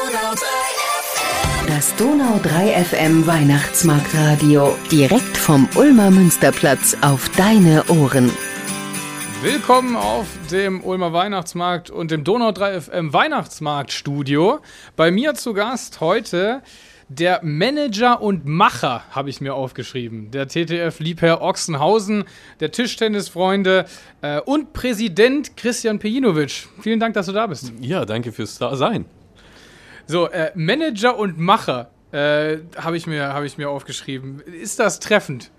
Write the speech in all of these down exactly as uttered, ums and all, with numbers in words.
Das Donau drei F M Weihnachtsmarktradio. Direkt vom Ulmer Münsterplatz auf deine Ohren. Willkommen auf dem Ulmer Weihnachtsmarkt und dem Donau drei F M Weihnachtsmarktstudio. Bei mir zu Gast heute der Manager und Macher, habe ich mir aufgeschrieben. Der T T F-Liebherr Ochsenhausen, der Tischtennisfreunde äh, und Präsident Christian Pejinovic. Vielen Dank, dass du da bist. Ja, danke fürs Dasein. So, äh, Manager und Macher äh, habe ich mir, hab ich mir aufgeschrieben. Ist das treffend?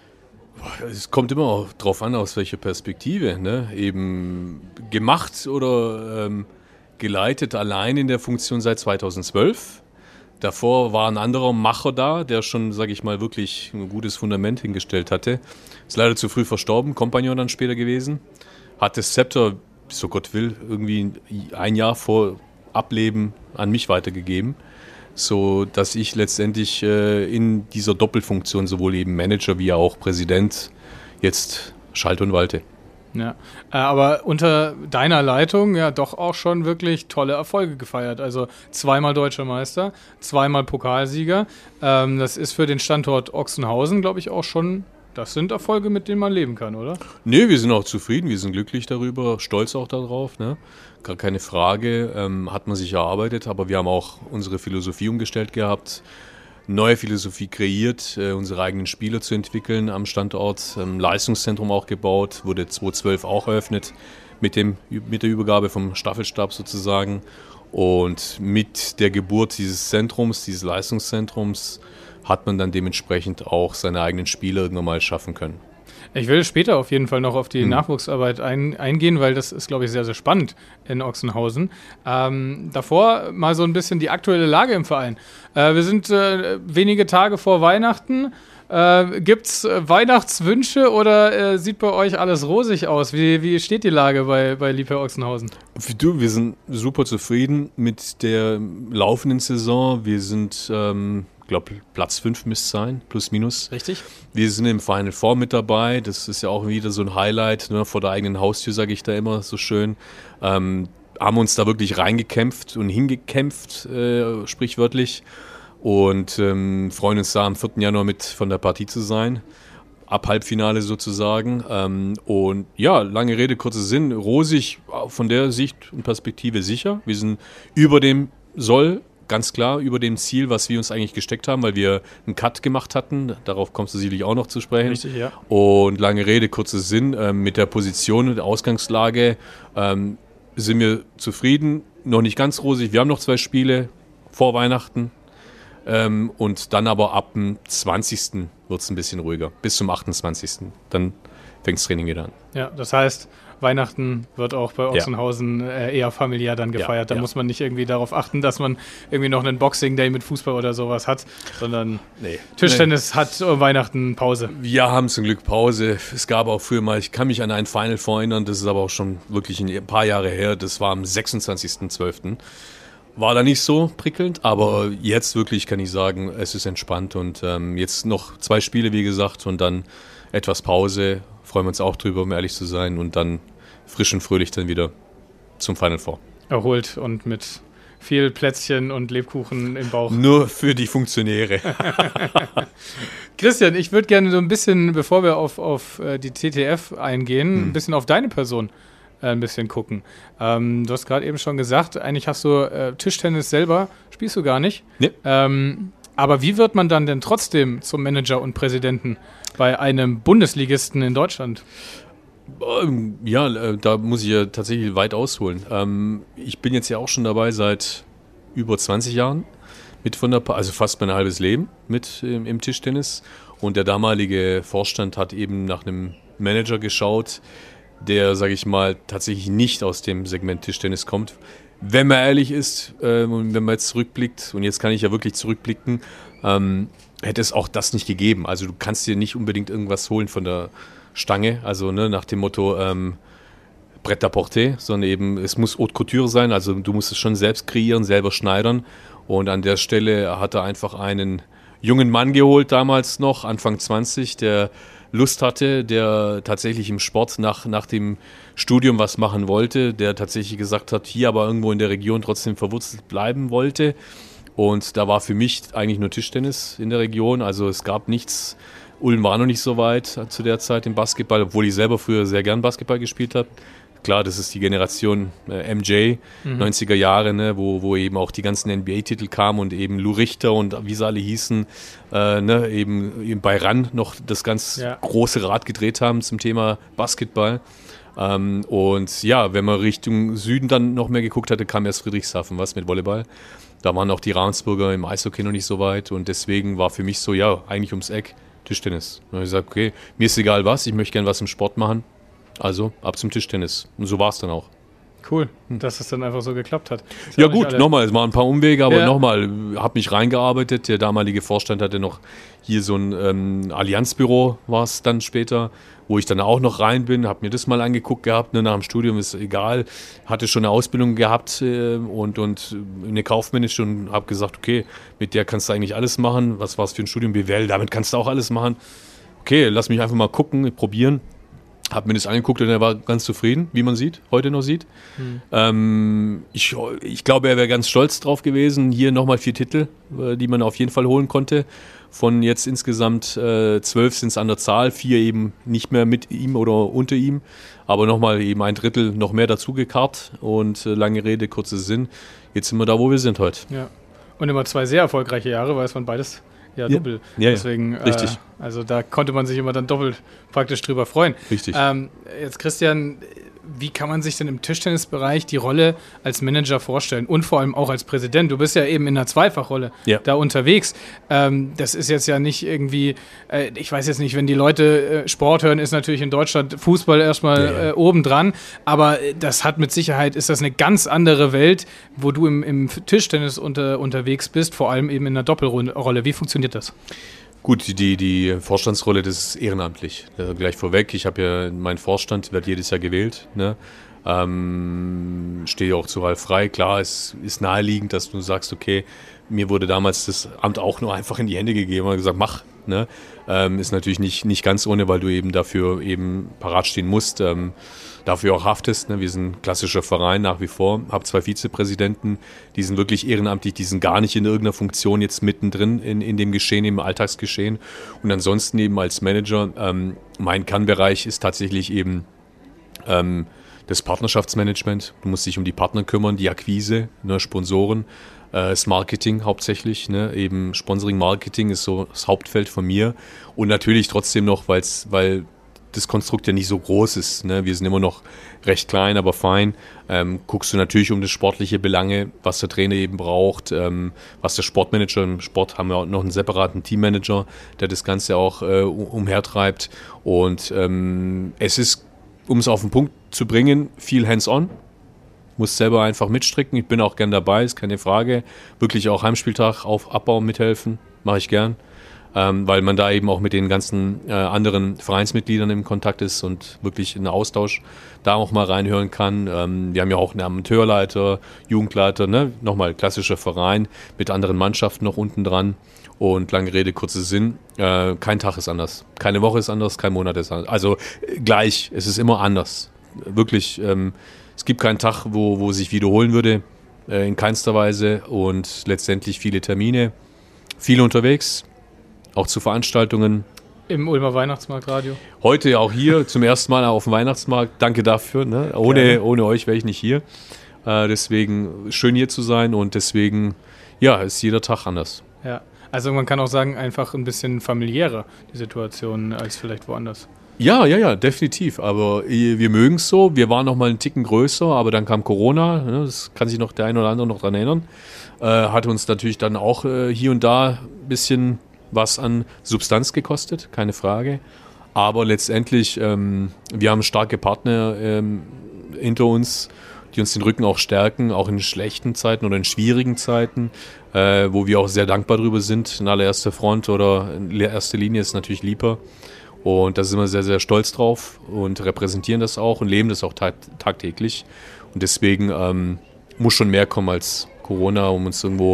Es kommt immer auch drauf an, aus welcher Perspektive. Ne? Eben gemacht oder ähm, geleitet allein in der Funktion seit zweitausendzwölf. Davor war ein anderer Macher da, der schon, sage ich mal, wirklich ein gutes Fundament hingestellt hatte. Ist leider zu früh verstorben, Kompagnon dann später gewesen. Hat das Zepter, so Gott will, irgendwie ein Jahr vor Ableben an mich weitergegeben, so dass ich letztendlich äh, in dieser Doppelfunktion sowohl eben Manager wie auch Präsident jetzt schalte und walte. Ja, äh, aber unter deiner Leitung ja doch auch schon wirklich tolle Erfolge gefeiert. Also zweimal Deutscher Meister, zweimal Pokalsieger. Ähm, das ist für den Standort Ochsenhausen, glaube ich, auch schon, das sind Erfolge, mit denen man leben kann, oder? Nee, wir sind auch zufrieden, wir sind glücklich darüber, stolz auch darauf, ne? Gar keine Frage, ähm, hat man sich erarbeitet, aber wir haben auch unsere Philosophie umgestellt gehabt, neue Philosophie kreiert, äh, unsere eigenen Spieler zu entwickeln am Standort, ähm, Leistungszentrum auch gebaut, wurde zweitausendzwölf auch eröffnet mit, dem, mit der Übergabe vom Staffelstab sozusagen und mit der Geburt dieses Zentrums, dieses Leistungszentrums hat man dann dementsprechend auch seine eigenen Spieler irgendwann mal schaffen können. Ich will später auf jeden Fall noch auf die hm. Nachwuchsarbeit ein, eingehen, weil das ist, glaube ich, sehr, sehr spannend in Ochsenhausen. Ähm, davor mal so ein bisschen die aktuelle Lage im Verein. Äh, wir sind äh, wenige Tage vor Weihnachten. Äh, Gibt es äh, Weihnachtswünsche oder äh, sieht bei euch alles rosig aus? Wie, wie steht die Lage bei, bei Liebherr Ochsenhausen? Du, wir sind super zufrieden mit der laufenden Saison. Wir sind... Ähm Ich glaube, Platz fünf müsste es sein, plus minus. Richtig. Wir sind im Final Four mit dabei. Das ist ja auch wieder so ein Highlight, ne? Vor der eigenen Haustür, sage ich da immer so schön. Ähm, haben uns da wirklich reingekämpft und hingekämpft, äh, sprichwörtlich. Und ähm, freuen uns da am vierten Januar mit von der Partie zu sein. Ab Halbfinale sozusagen. Ähm, und ja, lange Rede, kurzer Sinn. Rosig von der Sicht und Perspektive sicher. Wir sind über dem Soll. Ganz klar über dem Ziel, was wir uns eigentlich gesteckt haben, weil wir einen Cut gemacht hatten. Darauf kommst du sicherlich auch noch zu sprechen. Richtig, ja. Und lange Rede, kurzer Sinn. Ähm, mit der Position und der Ausgangslage ähm, sind wir zufrieden. Noch nicht ganz rosig. Wir haben noch zwei Spiele vor Weihnachten. Ähm, und dann aber ab dem zwanzigsten wird es ein bisschen ruhiger. Bis zum achtundzwanzigsten Dann fängt das Training wieder an. Ja, das heißt, Weihnachten wird auch bei Ochsenhausen ja. äh, eher familiär dann gefeiert. Ja, da ja. muss man nicht irgendwie darauf achten, dass man irgendwie noch einen Boxing-Day mit Fußball oder sowas hat, sondern nee. Tischtennis nee. hat uh, Weihnachten Pause. Wir haben zum Glück Pause. Es gab auch früher mal, ich kann mich an ein Final Four erinnern, das ist aber auch schon wirklich ein paar Jahre her, das war am sechsundzwanzigsten zwölften War da nicht so prickelnd, aber jetzt wirklich kann ich sagen, es ist entspannt und ähm, jetzt noch zwei Spiele, wie gesagt, und dann etwas Pause. Freuen wir uns auch drüber, um ehrlich zu sein, und dann frisch und fröhlich dann wieder zum Final Four. Erholt und mit viel Plätzchen und Lebkuchen im Bauch. Nur für die Funktionäre. Christian, ich würde gerne so ein bisschen, bevor wir auf, auf die T T F eingehen, hm. ein bisschen auf deine Person äh, ein bisschen gucken. Ähm, du hast gerade eben schon gesagt, eigentlich hast du äh, Tischtennis selber, spielst du gar nicht. Nee. Ähm, aber wie wird man dann denn trotzdem zum Manager und Präsidenten bei einem Bundesligisten in Deutschland? Ja, da muss ich ja tatsächlich weit ausholen. Ich bin jetzt ja auch schon dabei seit über zwanzig Jahren, mit von der pa- also fast mein halbes Leben mit im, im Tischtennis. Und der damalige Vorstand hat eben nach einem Manager geschaut, der, sage ich mal, tatsächlich nicht aus dem Segment Tischtennis kommt. Wenn man ehrlich ist äh, und wenn man jetzt zurückblickt, und jetzt kann ich ja wirklich zurückblicken, ähm, hätte es auch das nicht gegeben. Also du kannst dir nicht unbedingt irgendwas holen von der Stange, also ne, nach dem Motto ähm, Pret-à-porter, sondern eben, es muss Haute Couture sein, also du musst es schon selbst kreieren, selber schneidern. Und an der Stelle hat er einfach einen jungen Mann geholt, damals noch, Anfang zwanzig, der Lust hatte, der tatsächlich im Sport nach, nach dem Studium was machen wollte, der tatsächlich gesagt hat, hier aber irgendwo in der Region trotzdem verwurzelt bleiben wollte. Und da war für mich eigentlich nur Tischtennis in der Region. Also es gab nichts, Ulm war noch nicht so weit zu der Zeit im Basketball, obwohl ich selber früher sehr gern Basketball gespielt habe. Klar, das ist die Generation äh, M J, mhm. neunziger Jahre, ne, wo, wo eben auch die ganzen N B A-Titel kamen und eben Lou Richter und wie sie alle hießen, äh, ne, eben, eben bei R A N noch das ganz ja. große Rad gedreht haben zum Thema Basketball. Ähm, und ja, wenn man Richtung Süden dann noch mehr geguckt hatte, kam erst Friedrichshafen, was mit Volleyball. Da waren auch die Ravensburger im Eishockey noch nicht so weit und deswegen war für mich so, ja, eigentlich ums Eck Tischtennis. Und ich gesagt, okay, mir ist egal was, ich möchte gerne was im Sport machen. Also ab zum Tischtennis. Und so war es dann auch. Cool, dass es dann einfach so geklappt hat. Ja gut, nochmal, es waren ein paar Umwege, aber ja. nochmal, habe mich reingearbeitet. Der damalige Vorstand hatte noch hier so ein ähm, Allianzbüro, war es dann später, wo ich dann auch noch rein bin, habe mir das mal angeguckt gehabt, ne, nach dem Studium ist egal, hatte schon eine Ausbildung gehabt äh, und, und eine kaufmännische und habe gesagt, okay, mit der kannst du eigentlich alles machen. Was war es für ein Studium? B W L, damit kannst du auch alles machen. Okay, lass mich einfach mal gucken, probieren. Habe mir das angeguckt und er war ganz zufrieden, wie man sieht, heute noch sieht. Hm. Ähm, ich, ich glaube, er wäre ganz stolz drauf gewesen. Hier nochmal vier Titel, äh, die man auf jeden Fall holen konnte. Von jetzt insgesamt äh, zwölf sind es an der Zahl, vier eben nicht mehr mit ihm oder unter ihm. Aber nochmal eben ein Drittel noch mehr dazu gekarrt. Und äh, lange Rede, kurzer Sinn. Jetzt sind wir da, wo wir sind heute. Ja. Und immer zwei sehr erfolgreiche Jahre, weil es waren beides... Ja, ja, doppelt. Ja, Deswegen, ja. Richtig. Äh, also da konnte man sich immer dann doppelt praktisch drüber freuen. Richtig. Ähm, jetzt Christian, wie kann man sich denn im Tischtennisbereich die Rolle als Manager vorstellen und vor allem auch als Präsident? Du bist ja eben in einer Zweifachrolle ja. da unterwegs. Ähm, das ist jetzt ja nicht irgendwie, äh, ich weiß jetzt nicht, wenn die Leute äh, Sport hören, ist natürlich in Deutschland Fußball erstmal ja, ja. Äh, obendran, aber das hat mit Sicherheit, ist das eine ganz andere Welt, wo du im, im Tischtennis unter, unterwegs bist, vor allem eben in einer Doppelrolle. Wie funktioniert das? Gut, die, die Vorstandsrolle, das ist ehrenamtlich. Äh, gleich vorweg, ich habe ja meinen Vorstand, wird jedes Jahr gewählt. Ne? Ähm, stehe auch zur Wahl frei. Klar, es ist naheliegend, dass du sagst, okay, mir wurde damals das Amt auch nur einfach in die Hände gegeben und gesagt, mach. Ne? Ähm, ist natürlich nicht, nicht ganz ohne, weil du eben dafür eben parat stehen musst. Ähm, dafür auch haftest. Ne? Wir sind ein klassischer Verein nach wie vor. Habe zwei Vizepräsidenten, die sind wirklich ehrenamtlich, die sind gar nicht in irgendeiner Funktion jetzt mittendrin in, in dem Geschehen, im Alltagsgeschehen. Und ansonsten eben als Manager, ähm, mein Kernbereich ist tatsächlich eben ähm, das Partnerschaftsmanagement. Du musst dich um die Partner kümmern, die Akquise, ne, Sponsoren, äh, das Marketing hauptsächlich. Ne, eben Sponsoring, Marketing ist so das Hauptfeld von mir. Und natürlich trotzdem noch, weil's, weil das Konstrukt ja nicht so groß ist. Ne? Wir sind immer noch recht klein, aber fein. Ähm, guckst du natürlich um das sportliche Belange, was der Trainer eben braucht, ähm, was der Sportmanager, im Sport haben wir auch noch einen separaten Teammanager, der das Ganze auch äh, umhertreibt. Und ähm, es ist, um es auf den Punkt zu bringen, viel hands-on. Muss selber einfach mitstricken. Ich bin auch gern dabei, ist keine Frage. Wirklich auch Heimspieltag auf Abbau mithelfen, mache ich gern. Ähm, weil man da eben auch mit den ganzen äh, anderen Vereinsmitgliedern im Kontakt ist und wirklich in Austausch da auch mal reinhören kann. Ähm, wir haben ja auch einen Amateurleiter, Jugendleiter, ne? Nochmal klassischer Verein mit anderen Mannschaften noch unten dran. Und lange Rede, kurzer Sinn, äh, kein Tag ist anders, keine Woche ist anders, kein Monat ist anders. Also äh, gleich, es ist immer anders. Wirklich, ähm, es gibt keinen Tag, wo, wo sich wiederholen würde, äh, in keinster Weise. Und letztendlich viele Termine, viel unterwegs. Auch zu Veranstaltungen. Im Ulmer Weihnachtsmarktradio. Heute ja auch hier, zum ersten Mal auf dem Weihnachtsmarkt. Danke dafür. Ne? Ohne, ohne euch wäre ich nicht hier. Äh, deswegen schön hier zu sein und deswegen, ja, ist jeder Tag anders. Ja, also man kann auch sagen, einfach ein bisschen familiärer, die Situation, als vielleicht woanders. Ja, ja, ja, definitiv. Aber wir mögen es so. Wir waren noch mal einen Ticken größer, aber dann kam Corona. Ne? Das kann sich noch der ein oder andere noch dran erinnern. Äh, hat uns natürlich dann auch äh, hier und da ein bisschen was an Substanz gekostet, keine Frage. Aber letztendlich, ähm, wir haben starke Partner ähm, hinter uns, die uns den Rücken auch stärken, auch in schlechten Zeiten oder in schwierigen Zeiten, äh, wo wir auch sehr dankbar drüber sind. In allererster Front oder in erster Linie ist natürlich Lieper. Und da sind wir sehr, sehr stolz drauf und repräsentieren das auch und leben das auch tag- tagtäglich. Und deswegen ähm, muss schon mehr kommen als Corona, um uns irgendwo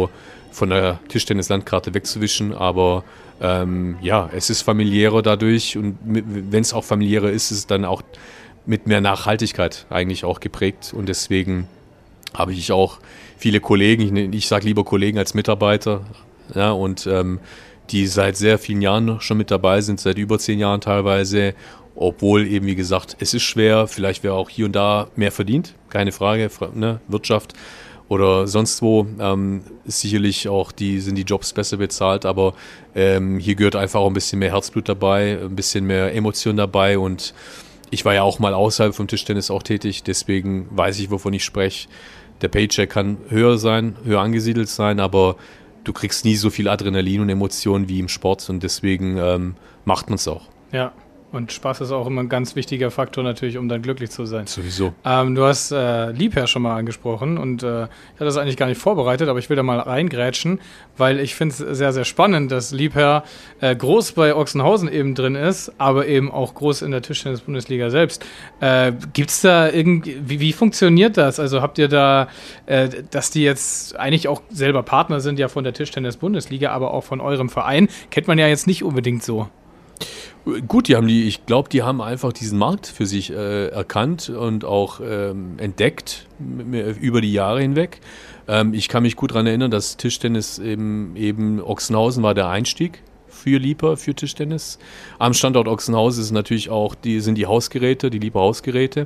von der Tischtennis-Landkarte wegzuwischen, aber ähm, ja, es ist familiärer dadurch und wenn es auch familiärer ist, ist es dann auch mit mehr Nachhaltigkeit eigentlich auch geprägt und deswegen habe ich auch viele Kollegen, ich, ich sage lieber Kollegen als Mitarbeiter, ja, und ähm, die seit sehr vielen Jahren schon mit dabei sind, seit über zehn Jahren teilweise, obwohl eben, wie gesagt, es ist schwer, vielleicht wäre auch hier und da mehr verdient, keine Frage, ne, Wirtschaft oder sonst wo, ähm, sicherlich auch die, sind die Jobs besser bezahlt, aber ähm, hier gehört einfach auch ein bisschen mehr Herzblut dabei, ein bisschen mehr Emotion dabei und ich war ja auch mal außerhalb vom Tischtennis auch tätig, deswegen weiß ich, wovon ich spreche. Der Paycheck kann höher sein, höher angesiedelt sein, aber du kriegst nie so viel Adrenalin und Emotionen wie im Sport und deswegen ähm, macht man es auch. Ja. Und Spaß ist auch immer ein ganz wichtiger Faktor natürlich, um dann glücklich zu sein. Sowieso. Ähm, du hast äh, Liebherr schon mal angesprochen und äh, ich hatte das eigentlich gar nicht vorbereitet, aber ich will da mal reingrätschen, weil ich finde es sehr, sehr spannend, dass Liebherr äh, groß bei Ochsenhausen eben drin ist, aber eben auch groß in der Tischtennis-Bundesliga selbst. Äh, gibt's da irgendwie, wie, wie funktioniert das? Also habt ihr da, äh, dass die jetzt eigentlich auch selber Partner sind ja von der Tischtennis-Bundesliga, aber auch von eurem Verein, kennt man ja jetzt nicht unbedingt so. Gut, die haben die, ich glaube, die haben einfach diesen Markt für sich äh, erkannt und auch ähm, entdeckt m- m- über die Jahre hinweg. Ähm, ich kann mich gut daran erinnern, dass Tischtennis eben, eben Ochsenhausen war der Einstieg für Liebherr, für Tischtennis. Am Standort Ochsenhausen ist natürlich auch die, sind die Hausgeräte, die Liebherr Hausgeräte.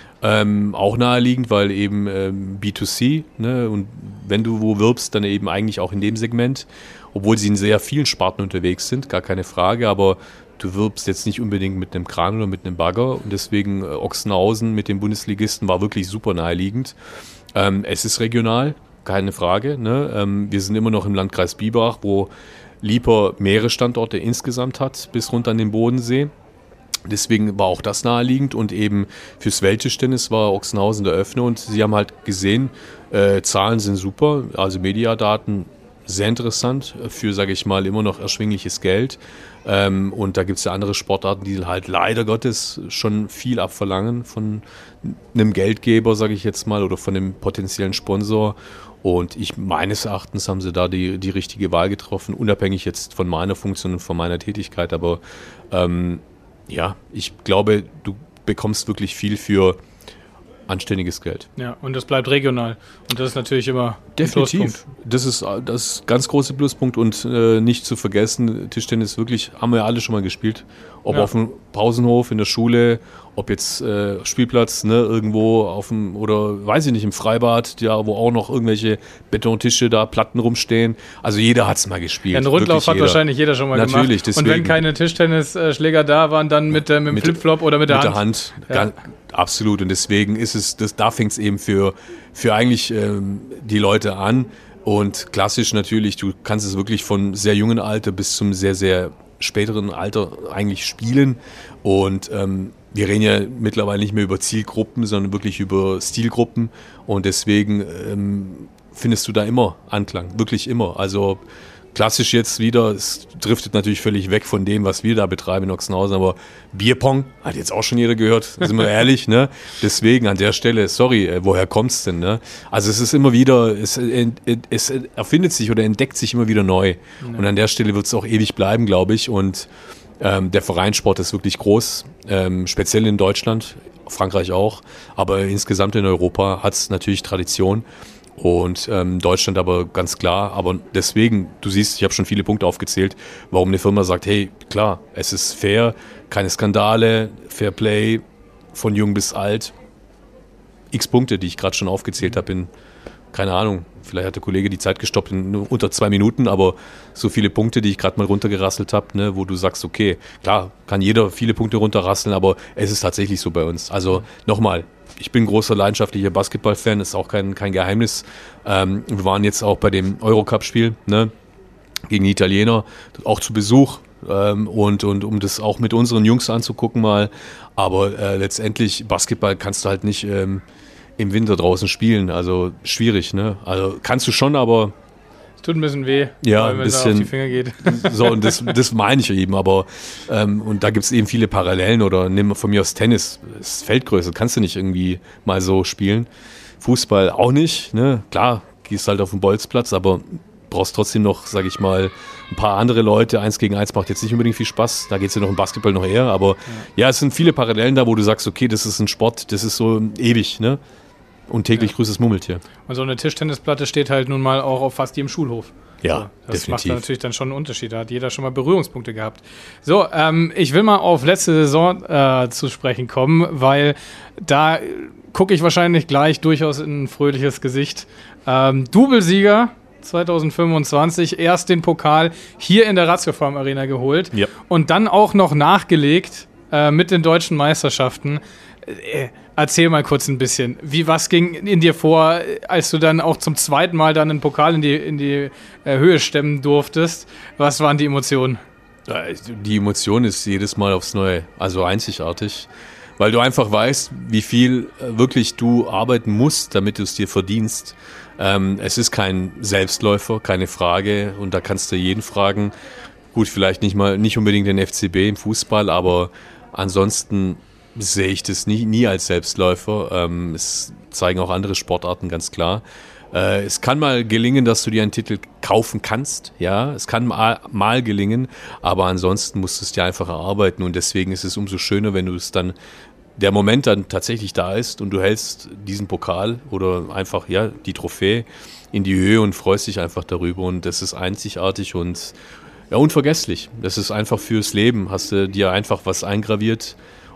Ähm, auch naheliegend, weil eben ähm, B zwei C, ne, und wenn du wo wirbst, dann eben eigentlich auch in dem Segment, obwohl sie in sehr vielen Sparten unterwegs sind, gar keine Frage, aber du wirbst jetzt nicht unbedingt mit einem Kran oder mit einem Bagger und deswegen äh, Ochsenhausen mit den Bundesligisten war wirklich super naheliegend. Ähm, es ist regional, keine Frage, ne? Ähm, wir sind immer noch im Landkreis Biberach, wo Liebherr mehrere Standorte insgesamt hat, bis runter an den Bodensee. Deswegen war auch das naheliegend und eben fürs Welttischtennis war Ochsenhausen der Öffner und sie haben halt gesehen, äh, Zahlen sind super, also Mediadaten sehr interessant für, sage ich mal, immer noch erschwingliches Geld. Ähm, und da gibt es ja andere Sportarten, die halt leider Gottes schon viel abverlangen von einem Geldgeber, sage ich jetzt mal, oder von einem potenziellen Sponsor. Und ich meines Erachtens haben sie da die, die richtige Wahl getroffen, unabhängig jetzt von meiner Funktion und von meiner Tätigkeit. Aber ähm, ja, ich glaube, du bekommst wirklich viel für anständiges Geld. Ja, und das bleibt regional. Und das ist natürlich immer definitiv. ein Pluspunkt. Das ist das ist ein ganz großer Pluspunkt und äh, nicht zu vergessen, Tischtennis wirklich, haben wir alle schon mal gespielt. Ob Ja. auf dem Pausenhof, in der Schule, ob jetzt äh, Spielplatz, ne, irgendwo auf dem, oder weiß ich nicht, im Freibad, ja, wo auch noch irgendwelche Betontische da, Platten rumstehen. Also jeder hat es mal gespielt. Ja, einen Rundlauf Wirklich hat jeder. wahrscheinlich jeder schon mal Natürlich, gemacht. Und wenn deswegen. keine Tischtennisschläger da waren, dann mit, äh, mit dem Mit- Flipflop oder mit der mit Hand. der Hand. Ja. Ganz, absolut. Und deswegen ist es, das, da fängt es eben für, für eigentlich ähm, die Leute an. Und klassisch natürlich, du kannst es wirklich von sehr jungen Alter bis zum sehr, sehr späteren Alter eigentlich spielen. Und ähm, wir reden ja mittlerweile nicht mehr über Zielgruppen, sondern wirklich über Stilgruppen. Und deswegen ähm, findest du da immer Anklang, wirklich immer. Also klassisch jetzt wieder, es driftet natürlich völlig weg von dem, was wir da betreiben in Ochsenhausen, aber Bierpong hat jetzt auch schon jeder gehört, sind wir ehrlich, ne? Deswegen an der Stelle, sorry, äh, woher kommt's denn, ne? Also es ist immer wieder, es, äh, es erfindet sich oder entdeckt sich immer wieder neu. Und an der Stelle wird es auch ewig bleiben, glaube ich. Und ähm, der Vereinssport ist wirklich groß, ähm, speziell in Deutschland, Frankreich auch, aber insgesamt in Europa hat es natürlich Tradition. Und ähm, Deutschland aber ganz klar, aber deswegen, du siehst, ich habe schon viele Punkte aufgezählt, warum eine Firma sagt, hey, klar, es ist fair, keine Skandale, Fair Play, von jung bis alt, x Punkte, die ich gerade schon aufgezählt habe in, keine Ahnung, vielleicht hat der Kollege die Zeit gestoppt in nur unter zwei Minuten, aber so viele Punkte, die ich gerade mal runtergerasselt habe, ne, wo du sagst, okay, klar, kann jeder viele Punkte runterrasseln, aber es ist tatsächlich so bei uns. Also nochmal, ich bin großer leidenschaftlicher Basketball-Fan, ist auch kein, kein Geheimnis. Ähm, wir waren jetzt auch bei dem Eurocup-Spiel, ne, gegen die Italiener, auch zu Besuch. Ähm, und, und um das auch mit unseren Jungs anzugucken mal. Aber äh, letztendlich, Basketball kannst du halt nicht ähm, im Winter draußen spielen. Also schwierig, ne? Also kannst du schon, aber Es tut ein bisschen weh, Ja, wenn ein es auf bisschen. die Finger geht. so, und das, das meine ich eben. Aber ähm, und da gibt es eben viele Parallelen. Oder nimm von mir aus Tennis, das ist Feldgröße, kannst du nicht irgendwie mal so spielen. Fußball auch nicht, ne? Klar, gehst halt auf den Bolzplatz, aber brauchst trotzdem noch, sage ich mal, ein paar andere Leute. Eins gegen eins macht jetzt nicht unbedingt viel Spaß. Da geht es ja noch im Basketball noch eher. Aber ja. ja, es sind viele Parallelen da, wo du sagst, okay, das ist ein Sport, das ist so ewig, ne? Und täglich ja. grüßt das Murmeltier. Und so eine Tischtennisplatte steht halt nun mal auch auf fast jedem Schulhof. Ja, so, das definitiv. macht da natürlich dann schon einen Unterschied. Da hat jeder schon mal Berührungspunkte gehabt. So, ähm, ich will mal auf letzte Saison äh, zu sprechen kommen, weil da gucke ich wahrscheinlich gleich durchaus in ein fröhliches Gesicht. Ähm, Doublesieger zwanzig fünfundzwanzig, erst den Pokal hier in der Ratiofarm Arena geholt ja. und dann auch noch nachgelegt äh, mit den deutschen Meisterschaften. Äh, Erzähl mal kurz ein bisschen, wie, was ging in dir vor, als du dann auch zum zweiten Mal dann einen Pokal in die, in die äh, Höhe stemmen durftest? Was waren die Emotionen? Die Emotion ist jedes Mal aufs Neue, also einzigartig, weil du einfach weißt, wie viel wirklich du arbeiten musst, damit du es dir verdienst. Ähm, es ist kein Selbstläufer, keine Frage, und da kannst du jeden fragen. Gut, vielleicht nicht mal, nicht unbedingt den F C B im Fußball, aber ansonsten sehe ich das nie, nie als Selbstläufer. Ähm, es zeigen auch andere Sportarten ganz klar. Äh, es kann mal gelingen, dass du dir einen Titel kaufen kannst. Ja, es kann mal, mal gelingen, aber ansonsten musst du es dir einfach erarbeiten, und deswegen ist es umso schöner, wenn du es dann, der Moment dann tatsächlich da ist und du hältst diesen Pokal oder einfach ja die Trophäe in die Höhe und freust dich einfach darüber, und das ist einzigartig und ja, unvergesslich. Das ist einfach fürs Leben. Hast du dir einfach was eingraviert,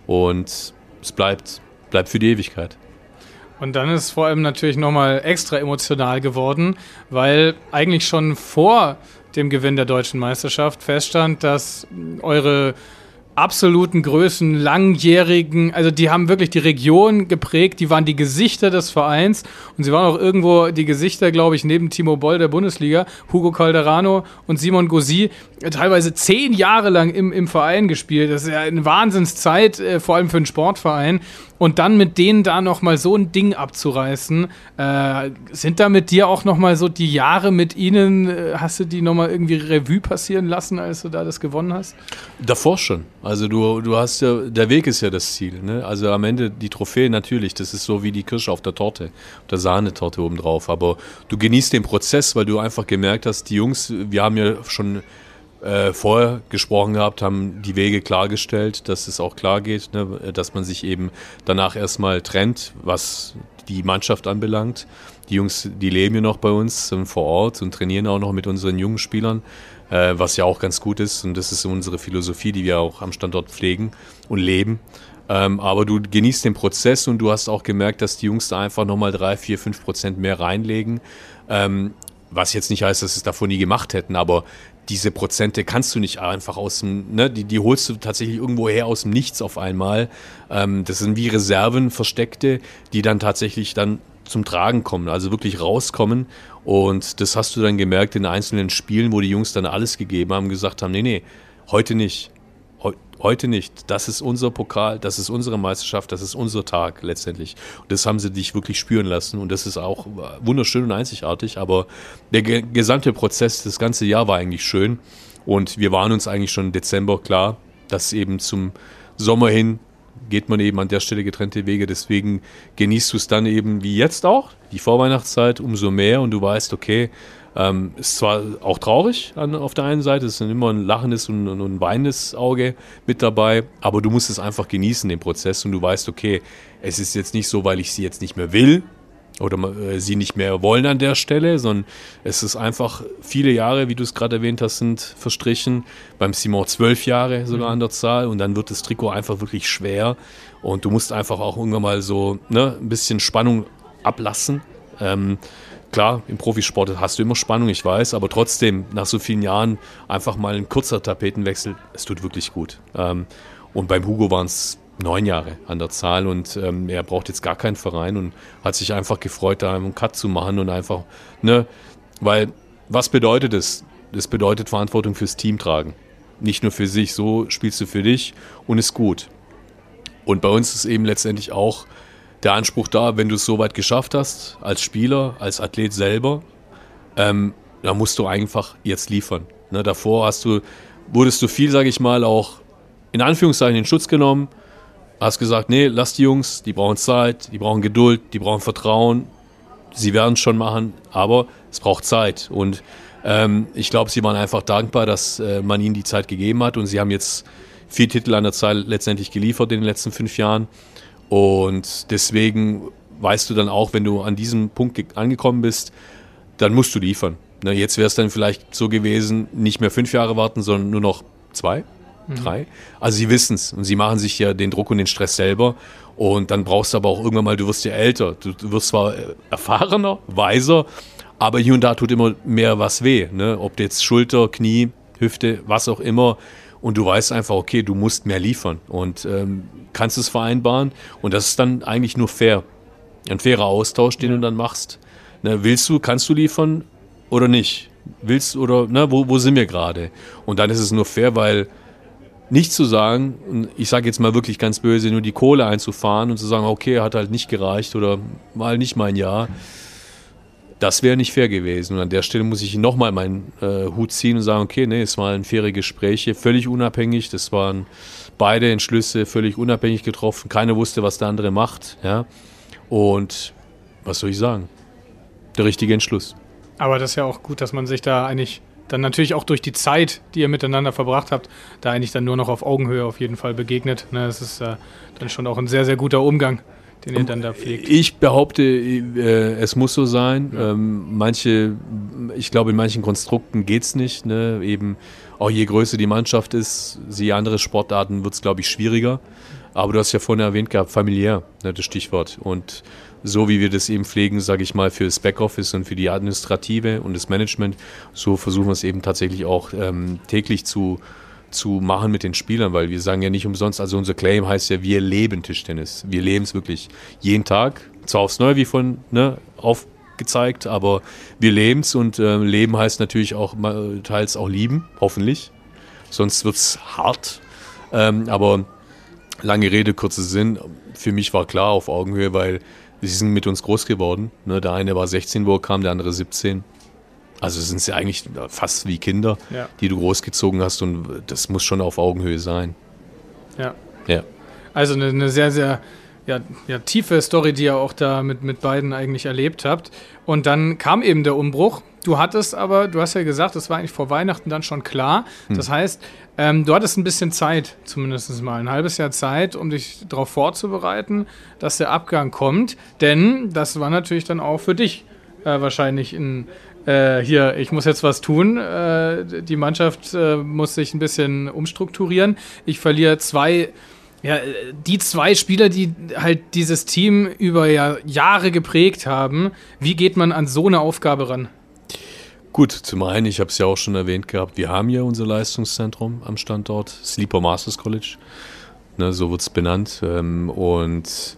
und es bleibt, bleibt für die Ewigkeit. Und dann ist vor allem natürlich nochmal extra emotional geworden, weil eigentlich schon vor dem Gewinn der deutschen Meisterschaft feststand, dass eure absoluten Größen, langjährigen, also die haben wirklich die Region geprägt, die waren die Gesichter des Vereins, und sie waren auch irgendwo die Gesichter, glaube ich, neben Timo Boll der Bundesliga, Hugo Calderano und Simon Gauzy, teilweise zehn Jahre lang im, im Verein gespielt. Das ist ja eine Wahnsinnszeit, äh, vor allem für einen Sportverein. Und dann mit denen da nochmal so ein Ding abzureißen, äh, sind da mit dir auch nochmal so die Jahre mit ihnen, äh, hast du die nochmal irgendwie Revue passieren lassen, als du da das gewonnen hast? Davor schon. Also du, du hast ja, der Weg ist ja das Ziel, ne? Also am Ende die Trophäe natürlich, das ist so wie die Kirsche auf der Torte, auf der Sahnetorte obendrauf. Aber du genießt den Prozess, weil du einfach gemerkt hast, die Jungs, wir haben ja schon Äh, vorher gesprochen gehabt, haben die Wege klargestellt, dass es auch klar geht, ne, dass man sich eben danach erstmal trennt, was die Mannschaft anbelangt. Die Jungs, die leben ja noch bei uns, sind vor Ort und trainieren auch noch mit unseren jungen Spielern, äh, was ja auch ganz gut ist, und das ist unsere Philosophie, die wir auch am Standort pflegen und leben. Ähm, aber du genießt den Prozess, und du hast auch gemerkt, dass die Jungs da einfach nochmal drei, vier, fünf Prozent mehr reinlegen, ähm, was jetzt nicht heißt, dass sie es davor nie gemacht hätten, aber diese Prozente kannst du nicht einfach aus dem, ne, die, die holst du tatsächlich irgendwo her aus dem Nichts auf einmal. Ähm, das sind wie Reserven, versteckte, die dann tatsächlich dann zum Tragen kommen, also wirklich rauskommen. Und das hast du dann gemerkt in einzelnen Spielen, wo die Jungs dann alles gegeben haben, gesagt haben, nee, nee, heute nicht. Heu, heute nicht. Das ist unser Pokal, das ist unsere Meisterschaft, das ist unser Tag letztendlich. Und das haben sie dich wirklich spüren lassen, und das ist auch wunderschön und einzigartig, aber der ge- gesamte Prozess, das ganze Jahr war eigentlich schön, und wir waren uns eigentlich schon im Dezember klar, dass eben zum Sommer hin geht man eben an der Stelle getrennte Wege, deswegen genießt du es dann eben wie jetzt auch, die Vorweihnachtszeit umso mehr, und du weißt, okay, Ähm, ist zwar auch traurig an, auf der einen Seite, es ist immer ein lachendes und, und ein weinendes Auge mit dabei, aber du musst es einfach genießen, den Prozess, und du weißt, okay, es ist jetzt nicht so, weil ich sie jetzt nicht mehr will oder äh, sie nicht mehr wollen an der Stelle, sondern es ist einfach viele Jahre, wie du es gerade erwähnt hast, sind verstrichen, beim Simon zwölf Jahre sogar an der Zahl, und dann wird das Trikot einfach wirklich schwer, und du musst einfach auch irgendwann mal so ne, ein bisschen Spannung ablassen. Ähm, Klar, im Profisport hast du immer Spannung, ich weiß, aber trotzdem, nach so vielen Jahren einfach mal ein kurzer Tapetenwechsel, es tut wirklich gut. Ähm, und beim Hugo waren es neun Jahre an der Zahl, und ähm, er braucht jetzt gar keinen Verein und hat sich einfach gefreut, da einen Cut zu machen und einfach, ne, weil, was bedeutet es? Das bedeutet Verantwortung fürs Team tragen. Nicht nur für sich, so spielst du für dich und ist gut. Und bei uns ist eben letztendlich auch der Anspruch da, wenn du es so weit geschafft hast, als Spieler, als Athlet selber, ähm, dann musst du einfach jetzt liefern. Ne, davor hast du, wurdest du viel, sage ich mal, auch in Anführungszeichen in Schutz genommen, hast gesagt, nee, lass die Jungs, die brauchen Zeit, die brauchen Geduld, die brauchen Vertrauen, sie werden es schon machen, aber es braucht Zeit. Und ähm, ich glaube, sie waren einfach dankbar, dass äh, man ihnen die Zeit gegeben hat. Und sie haben jetzt vier Titel an der Zahl letztendlich geliefert in den letzten fünf Jahren. Und deswegen weißt du dann auch, wenn du an diesem Punkt ge- angekommen bist, dann musst du liefern. Ne, jetzt wäre es dann vielleicht so gewesen, nicht mehr fünf Jahre warten, sondern nur noch zwei, mhm. drei. Also sie wissen es und sie machen sich ja den Druck und den Stress selber. Und dann brauchst du aber auch irgendwann mal, du wirst ja älter. Du, du wirst zwar erfahrener, weiser, aber hier und da tut immer mehr was weh. Ne? Ob jetzt Schulter, Knie, Hüfte, was auch immer. Und du weißt einfach, okay, du musst mehr liefern und ähm, kannst es vereinbaren. Und das ist dann eigentlich nur fair. Ein fairer Austausch, den du dann machst. Ne, willst du, kannst du liefern oder nicht? Willst du oder, ne, wo, wo sind wir gerade? Und dann ist es nur fair, weil nicht zu sagen, ich sage jetzt mal wirklich ganz böse, nur die Kohle einzufahren und zu sagen, okay, hat halt nicht gereicht oder mal nicht mein Jahr, das wäre nicht fair gewesen. Und an der Stelle muss ich nochmal meinen äh, Hut ziehen und sagen, okay, nee, es waren faire Gespräche, völlig unabhängig, das waren beide Entschlüsse völlig unabhängig getroffen, keiner wusste, was der andere macht, ja, und was soll ich sagen? Der richtige Entschluss. Aber das ist ja auch gut, dass man sich da eigentlich dann natürlich auch durch die Zeit, die ihr miteinander verbracht habt, da eigentlich dann nur noch auf Augenhöhe auf jeden Fall begegnet. Ne, das ist äh, dann schon auch ein sehr, sehr guter Umgang, den ihr dann da pflegt. Ich behaupte, äh, es muss so sein. Ja. Ähm, manche, ich glaube, in manchen Konstrukten geht es nicht. Ne? Eben auch je größer die Mannschaft ist, je andere Sportarten wird es, glaube ich, schwieriger. Aber du hast ja vorhin erwähnt gehabt, familiär, ne, das Stichwort. Und so wie wir das eben pflegen, sage ich mal, für das Backoffice und für die Administrative und das Management, so versuchen wir es eben tatsächlich auch ähm, täglich zu, zu machen mit den Spielern, weil wir sagen ja nicht umsonst, also unser Claim heißt ja, wir leben Tischtennis. Wir leben es wirklich jeden Tag, zwar aufs Neue, wie von ne, aufgezeigt, aber wir leben es und äh, Leben heißt natürlich auch teils auch lieben, hoffentlich, sonst wird es hart, ähm, aber lange Rede, kurzer Sinn, für mich war klar auf Augenhöhe, weil sie sind mit uns groß geworden. Ne? Der eine war sechzehn, wo er kam, der andere siebzehn. Also sind sie eigentlich fast wie Kinder, ja, die du großgezogen hast und das muss schon auf Augenhöhe sein. Ja. Ja. Also eine, eine sehr, sehr ja, ja, tiefe Story, die ihr auch da mit, mit beiden eigentlich erlebt habt. Und dann kam eben der Umbruch. Du hattest aber, du hast ja gesagt, das war eigentlich vor Weihnachten dann schon klar. Hm. Das heißt, ähm, du hattest ein bisschen Zeit, zumindest mal ein halbes Jahr Zeit, um dich darauf vorzubereiten, dass der Abgang kommt. Denn das war natürlich dann auch für dich äh, wahrscheinlich ein, äh, hier, ich muss jetzt was tun. Äh, die Mannschaft äh, muss sich ein bisschen umstrukturieren. Ich verliere zwei... Ja, die zwei Spieler, die halt dieses Team über ja Jahre geprägt haben, wie geht man an so eine Aufgabe ran? Gut, zum einen, ich habe es ja auch schon erwähnt gehabt, wir haben ja unser Leistungszentrum am Standort, Sleeper Masters College, ne, so wird es benannt, ähm, und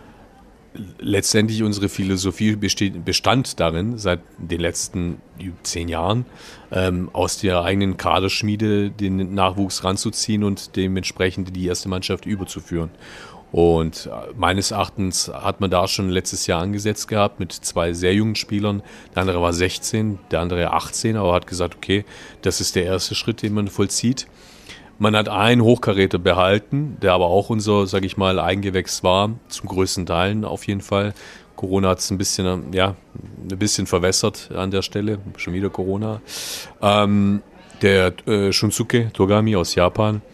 letztendlich unsere Philosophie besteht, bestand darin, seit den letzten zehn Jahren, ähm, aus der eigenen Kaderschmiede den Nachwuchs ranzuziehen und dementsprechend die erste Mannschaft überzuführen. Und meines Erachtens hat man da schon letztes Jahr angesetzt gehabt mit zwei sehr jungen Spielern. Der andere war sechzehn, der andere achtzehn, aber hat gesagt, okay, das ist der erste Schritt, den man vollzieht. Man hat einen Hochkaräter behalten, der aber auch unser, sage ich mal, Eigengewächs war, zum größten Teil auf jeden Fall. Corona hat es ein bisschen, ja, ein bisschen verwässert an der Stelle, schon wieder Corona. Ähm, der äh, Shunsuke Togami aus Japan,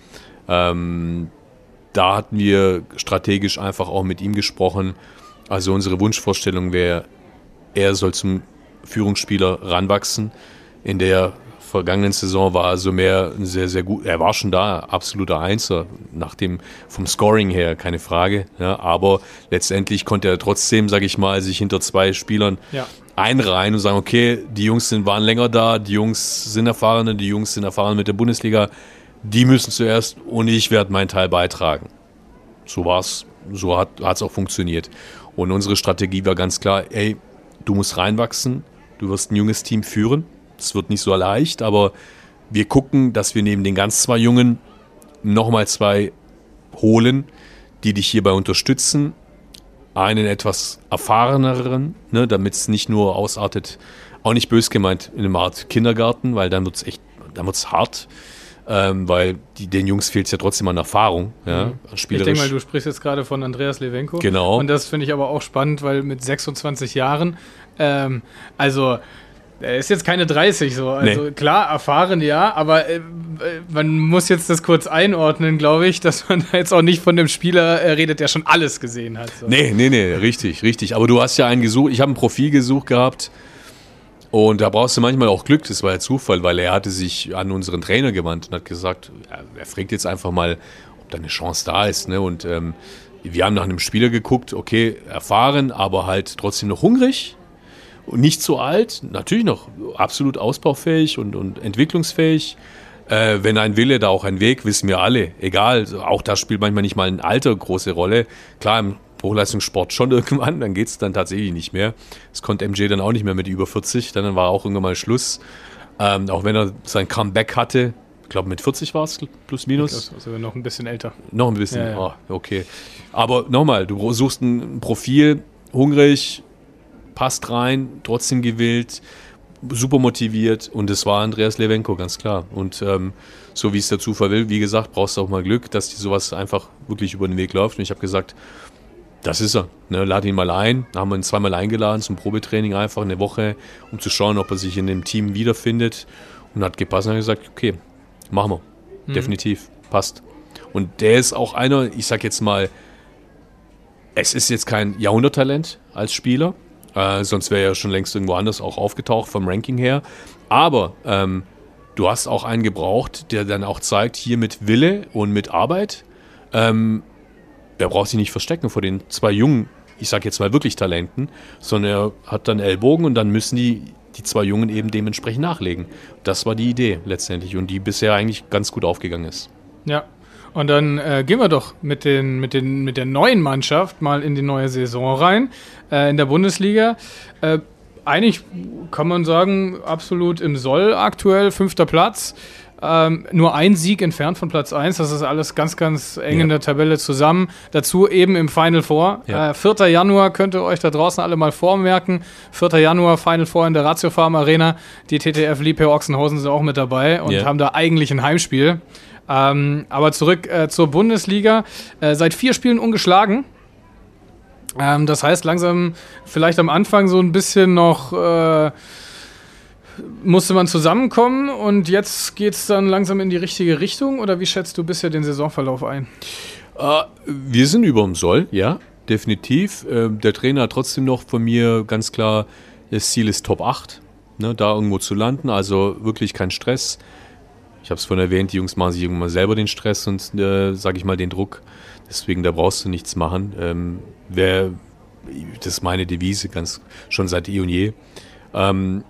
ähm, da hatten wir strategisch einfach auch mit ihm gesprochen. Also unsere Wunschvorstellung wäre, er soll zum Führungsspieler ranwachsen. In der vergangenen Saison war also mehr sehr, sehr gut. Er war schon da, absoluter Einser, nach dem, vom Scoring her, keine Frage. Ja, aber letztendlich konnte er trotzdem, sage ich mal, sich hinter zwei Spielern ja. einreihen und sagen, okay, die Jungs sind, waren länger da, die Jungs sind erfahrener, die Jungs sind erfahren mit der Bundesliga, die müssen zuerst und ich werde meinen Teil beitragen. So war's, so hat es auch funktioniert. Und unsere Strategie war ganz klar, ey, du musst reinwachsen, du wirst ein junges Team führen. Es wird nicht so leicht, aber wir gucken, dass wir neben den ganz zwei Jungen nochmal zwei holen, die dich hierbei unterstützen. Einen etwas erfahreneren, ne, damit es nicht nur ausartet, auch nicht bös gemeint, in einer Art Kindergarten, weil dann wird es echt, dann wird es hart. ähm, weil die, den Jungs fehlt es ja trotzdem an Erfahrung. Ja, mhm. spielerisch. Ich denke mal, du sprichst jetzt gerade von Andreas Lewenko. Genau. Und das finde ich aber auch spannend, weil mit sechsundzwanzig Jahren, ähm, also er ist jetzt keine dreißig so, also nee. Klar, erfahren, ja, aber äh, man muss jetzt das kurz einordnen, glaube ich, dass man jetzt auch nicht von dem Spieler äh, redet, der schon alles gesehen hat. So. Nee, nee, nee, richtig, richtig. Aber du hast ja einen gesucht, ich habe ein Profil gesucht gehabt und da brauchst du manchmal auch Glück, das war ja Zufall, weil er hatte sich an unseren Trainer gewandt und hat gesagt, er fragt jetzt einfach mal, ob da eine Chance da ist, ne? Und ähm, wir haben nach einem Spieler geguckt, okay, erfahren, aber halt trotzdem noch hungrig. Und nicht so alt, natürlich noch absolut ausbaufähig und, und entwicklungsfähig. Äh, wenn ein Wille, da auch ein Weg, wissen wir alle. Egal, auch da spielt manchmal nicht mal ein Alter große Rolle. Klar, im Hochleistungssport schon irgendwann, dann geht es dann tatsächlich nicht mehr. Das konnte M J dann auch nicht mehr mit über vierzig, dann war auch irgendwann mal Schluss. Ähm, auch wenn er sein Comeback hatte, ich glaube mit vierzig war es, plus minus. Ich glaube, sogar noch ein bisschen älter. Noch ein bisschen, ja, ja. Oh, okay. Aber nochmal, du suchst ein Profil, hungrig, passt rein, trotzdem gewillt, super motiviert und es war Andreas Lewenko, ganz klar. Und ähm, so wie es der Zufall will, wie gesagt, brauchst du auch mal Glück, dass dir sowas einfach wirklich über den Weg läuft. Und ich habe gesagt, das ist er. Ne, lad ihn mal ein. Da haben wir ihn zweimal eingeladen zum Probetraining, einfach eine Woche, um zu schauen, ob er sich in dem Team wiederfindet. Und hat gepasst und hat gesagt, okay, machen wir. Mhm. Definitiv, passt. Und der ist auch einer, ich sag jetzt mal, es ist jetzt kein Jahrhunderttalent als Spieler, Äh, sonst wäre er schon längst irgendwo anders auch aufgetaucht vom Ranking her. Aber ähm, du hast auch einen gebraucht, der dann auch zeigt, hier mit Wille und mit Arbeit, ähm, er braucht sich nicht verstecken vor den zwei jungen, ich sage jetzt mal wirklich Talenten, sondern er hat dann Ellbogen und dann müssen die, die zwei Jungen eben dementsprechend nachlegen. Das war die Idee letztendlich und die bisher eigentlich ganz gut aufgegangen ist. Ja. Und dann äh, gehen wir doch mit, den, mit, den, mit der neuen Mannschaft mal in die neue Saison rein, äh, in der Bundesliga. Äh, eigentlich kann man sagen, absolut im Soll aktuell, fünfter Platz. Ähm, nur ein Sieg entfernt von Platz eins, das ist alles ganz, ganz eng ja. in der Tabelle zusammen. Dazu eben im Final Four. Ja. Äh, vierter Januar könnt ihr euch da draußen alle mal vormerken. vierter Januar, Final Four in der Ratio Farm Arena. Die T T F Liebherr Ochsenhausen sind auch mit dabei und ja. haben da eigentlich ein Heimspiel. Ähm, aber zurück äh, zur Bundesliga. Äh, seit vier Spielen ungeschlagen. Ähm, das heißt, langsam vielleicht am Anfang so ein bisschen noch äh, musste man zusammenkommen und jetzt geht es dann langsam in die richtige Richtung? Oder wie schätzt du bisher den Saisonverlauf ein? Äh, wir sind über dem Soll, ja, definitiv. Äh, der Trainer hat trotzdem noch von mir ganz klar, das Ziel ist Top acht, ne, da irgendwo zu landen. Also wirklich kein Stress. Ich habe es vorhin erwähnt, die Jungs machen sich irgendwann mal selber den Stress und, äh, sage ich mal, den Druck. Deswegen, da brauchst du nichts machen. Ähm, wer, das ist meine Devise, ganz schon seit eh und je. Ähm,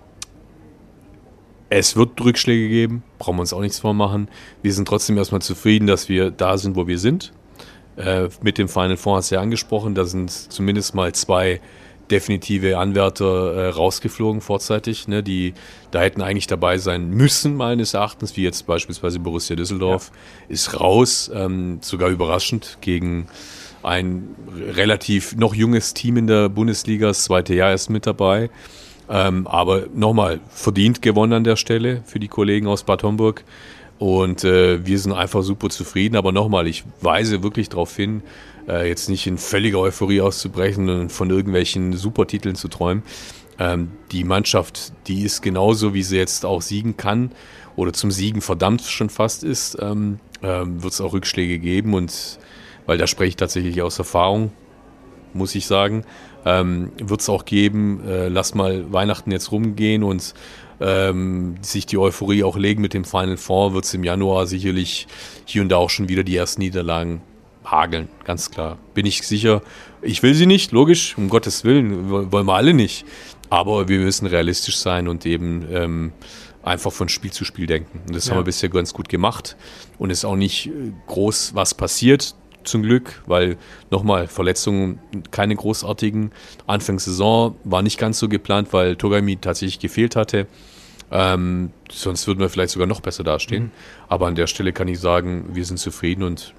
es wird Rückschläge geben, brauchen wir uns auch nichts vormachen. Wir sind trotzdem erstmal zufrieden, dass wir da sind, wo wir sind. Äh, mit dem Final Four hast du ja angesprochen, da sind zumindest mal zwei definitive Anwärter äh, rausgeflogen vorzeitig, ne, die da hätten eigentlich dabei sein müssen, meines Erachtens, wie jetzt beispielsweise Borussia Düsseldorf, ja. ist raus, ähm, sogar überraschend gegen ein relativ noch junges Team in der Bundesliga, das zweite Jahr ist mit dabei, ähm, aber nochmal, verdient gewonnen an der Stelle für die Kollegen aus Bad Homburg und äh, wir sind einfach super zufrieden, aber nochmal, ich weise wirklich darauf hin, jetzt nicht in völliger Euphorie auszubrechen und von irgendwelchen Supertiteln zu träumen. Ähm, die Mannschaft, die ist genauso, wie sie jetzt auch siegen kann oder zum Siegen verdammt schon fast ist, ähm, ähm, wird es auch Rückschläge geben und weil da spreche ich tatsächlich aus Erfahrung, muss ich sagen, ähm, wird es auch geben, äh, lass mal Weihnachten jetzt rumgehen und ähm, sich die Euphorie auch legen mit dem Final Four, wird es im Januar sicherlich hier und da auch schon wieder die ersten Niederlagen hageln, ganz klar. Bin ich sicher. Ich will sie nicht, logisch, um Gottes Willen, wollen wir alle nicht. Aber wir müssen realistisch sein und eben ähm, einfach von Spiel zu Spiel denken. Und das ja. haben wir bisher ganz gut gemacht. Und es ist auch nicht groß was passiert, zum Glück, weil nochmal, Verletzungen, keine großartigen. Anfangssaison war nicht ganz so geplant, weil Togami tatsächlich gefehlt hatte. Ähm, sonst würden wir vielleicht sogar noch besser dastehen. Mhm. Aber an der Stelle kann ich sagen, wir sind zufrieden und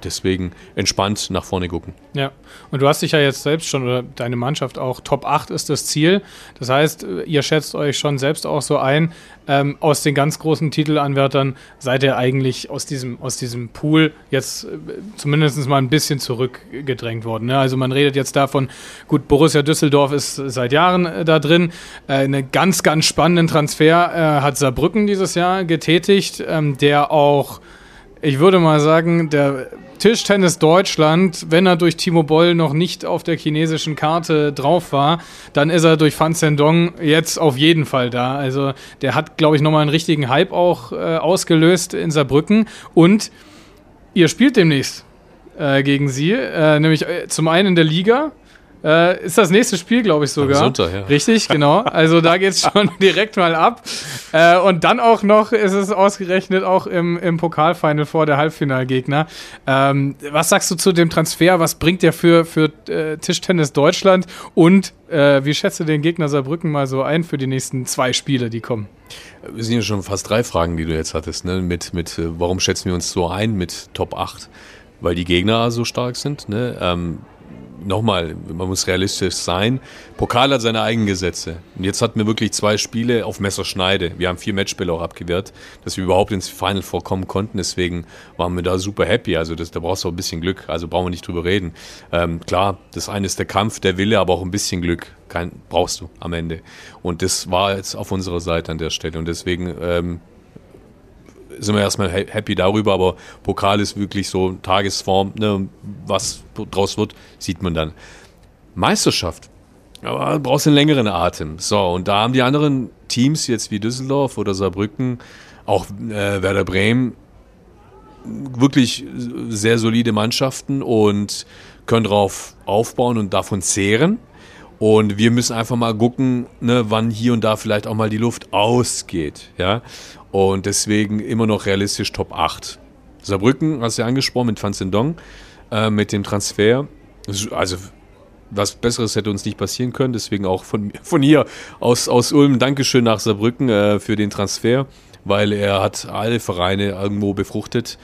deswegen entspannt nach vorne gucken. Ja, und du hast dich ja jetzt selbst schon, oder deine Mannschaft auch, Top acht ist das Ziel. Das heißt, ihr schätzt euch schon selbst auch so ein, ähm, aus den ganz großen Titelanwärtern seid ihr eigentlich aus diesem, aus diesem Pool jetzt äh, zumindest mal ein bisschen zurückgedrängt worden. Ne? Also man redet jetzt davon, gut, Borussia Düsseldorf ist seit Jahren äh, da drin. Äh, einen ganz, ganz spannenden Transfer äh, hat Saarbrücken dieses Jahr getätigt, ähm, der auch, ich würde mal sagen, der Tischtennis Deutschland, wenn er durch Timo Boll noch nicht auf der chinesischen Karte drauf war, dann ist er durch Fan Zhendong jetzt auf jeden Fall da. Also der hat, glaube ich, nochmal einen richtigen Hype auch äh, ausgelöst in Saarbrücken. Und ihr spielt demnächst äh, gegen sie, äh, nämlich äh, zum einen in der Liga. Äh, ist das nächste Spiel, glaube ich, sogar. Am Sonntag, ja. Richtig, genau. Also da geht es schon direkt mal ab. Äh, und dann auch noch ist es ausgerechnet auch im, im Pokalfinal vor der Halbfinalgegner. Ähm, was sagst du zu dem Transfer? Was bringt der für, für äh, Tischtennis Deutschland? Und äh, wie schätzt du den Gegner Saarbrücken mal so ein für die nächsten zwei Spiele, die kommen? Wir sind ja schon fast drei Fragen, die du jetzt hattest. Ne? Mit, mit, warum schätzen wir uns so ein mit Top acht? Weil die Gegner so stark sind, ne? Ähm, Nochmal, man muss realistisch sein. Pokal hat seine eigenen Gesetze. Und jetzt hatten wir wirklich zwei Spiele auf Messerschneide. Wir haben vier Matchspiele auch abgewehrt, dass wir überhaupt ins Final vorkommen konnten. Deswegen waren wir da super happy. Also das, da brauchst du auch ein bisschen Glück. Also brauchen wir nicht drüber reden. Ähm, klar, das eine ist der Kampf, der Wille, aber auch ein bisschen Glück Kein, brauchst du am Ende. Und das war jetzt auf unserer Seite an der Stelle. Und deswegen ähm, sind wir erstmal happy darüber, aber Pokal ist wirklich so Tagesform, ne? Was draus wird, sieht man dann. Meisterschaft, aber du brauchst einen längeren Atem. So, und da haben die anderen Teams, jetzt wie Düsseldorf oder Saarbrücken, auch äh, Werder Bremen, wirklich sehr solide Mannschaften und können darauf aufbauen und davon zehren. Und wir müssen einfach mal gucken, ne, wann hier und da vielleicht auch mal die Luft ausgeht. Ja? Und deswegen immer noch realistisch Top acht. Saarbrücken, hast du ja angesprochen, mit Fan Zhendong, äh, mit dem Transfer. Also was Besseres hätte uns nicht passieren können. Deswegen auch von, von hier aus, aus Ulm Dankeschön nach Saarbrücken äh, für den Transfer, weil er hat alle Vereine irgendwo befruchtet.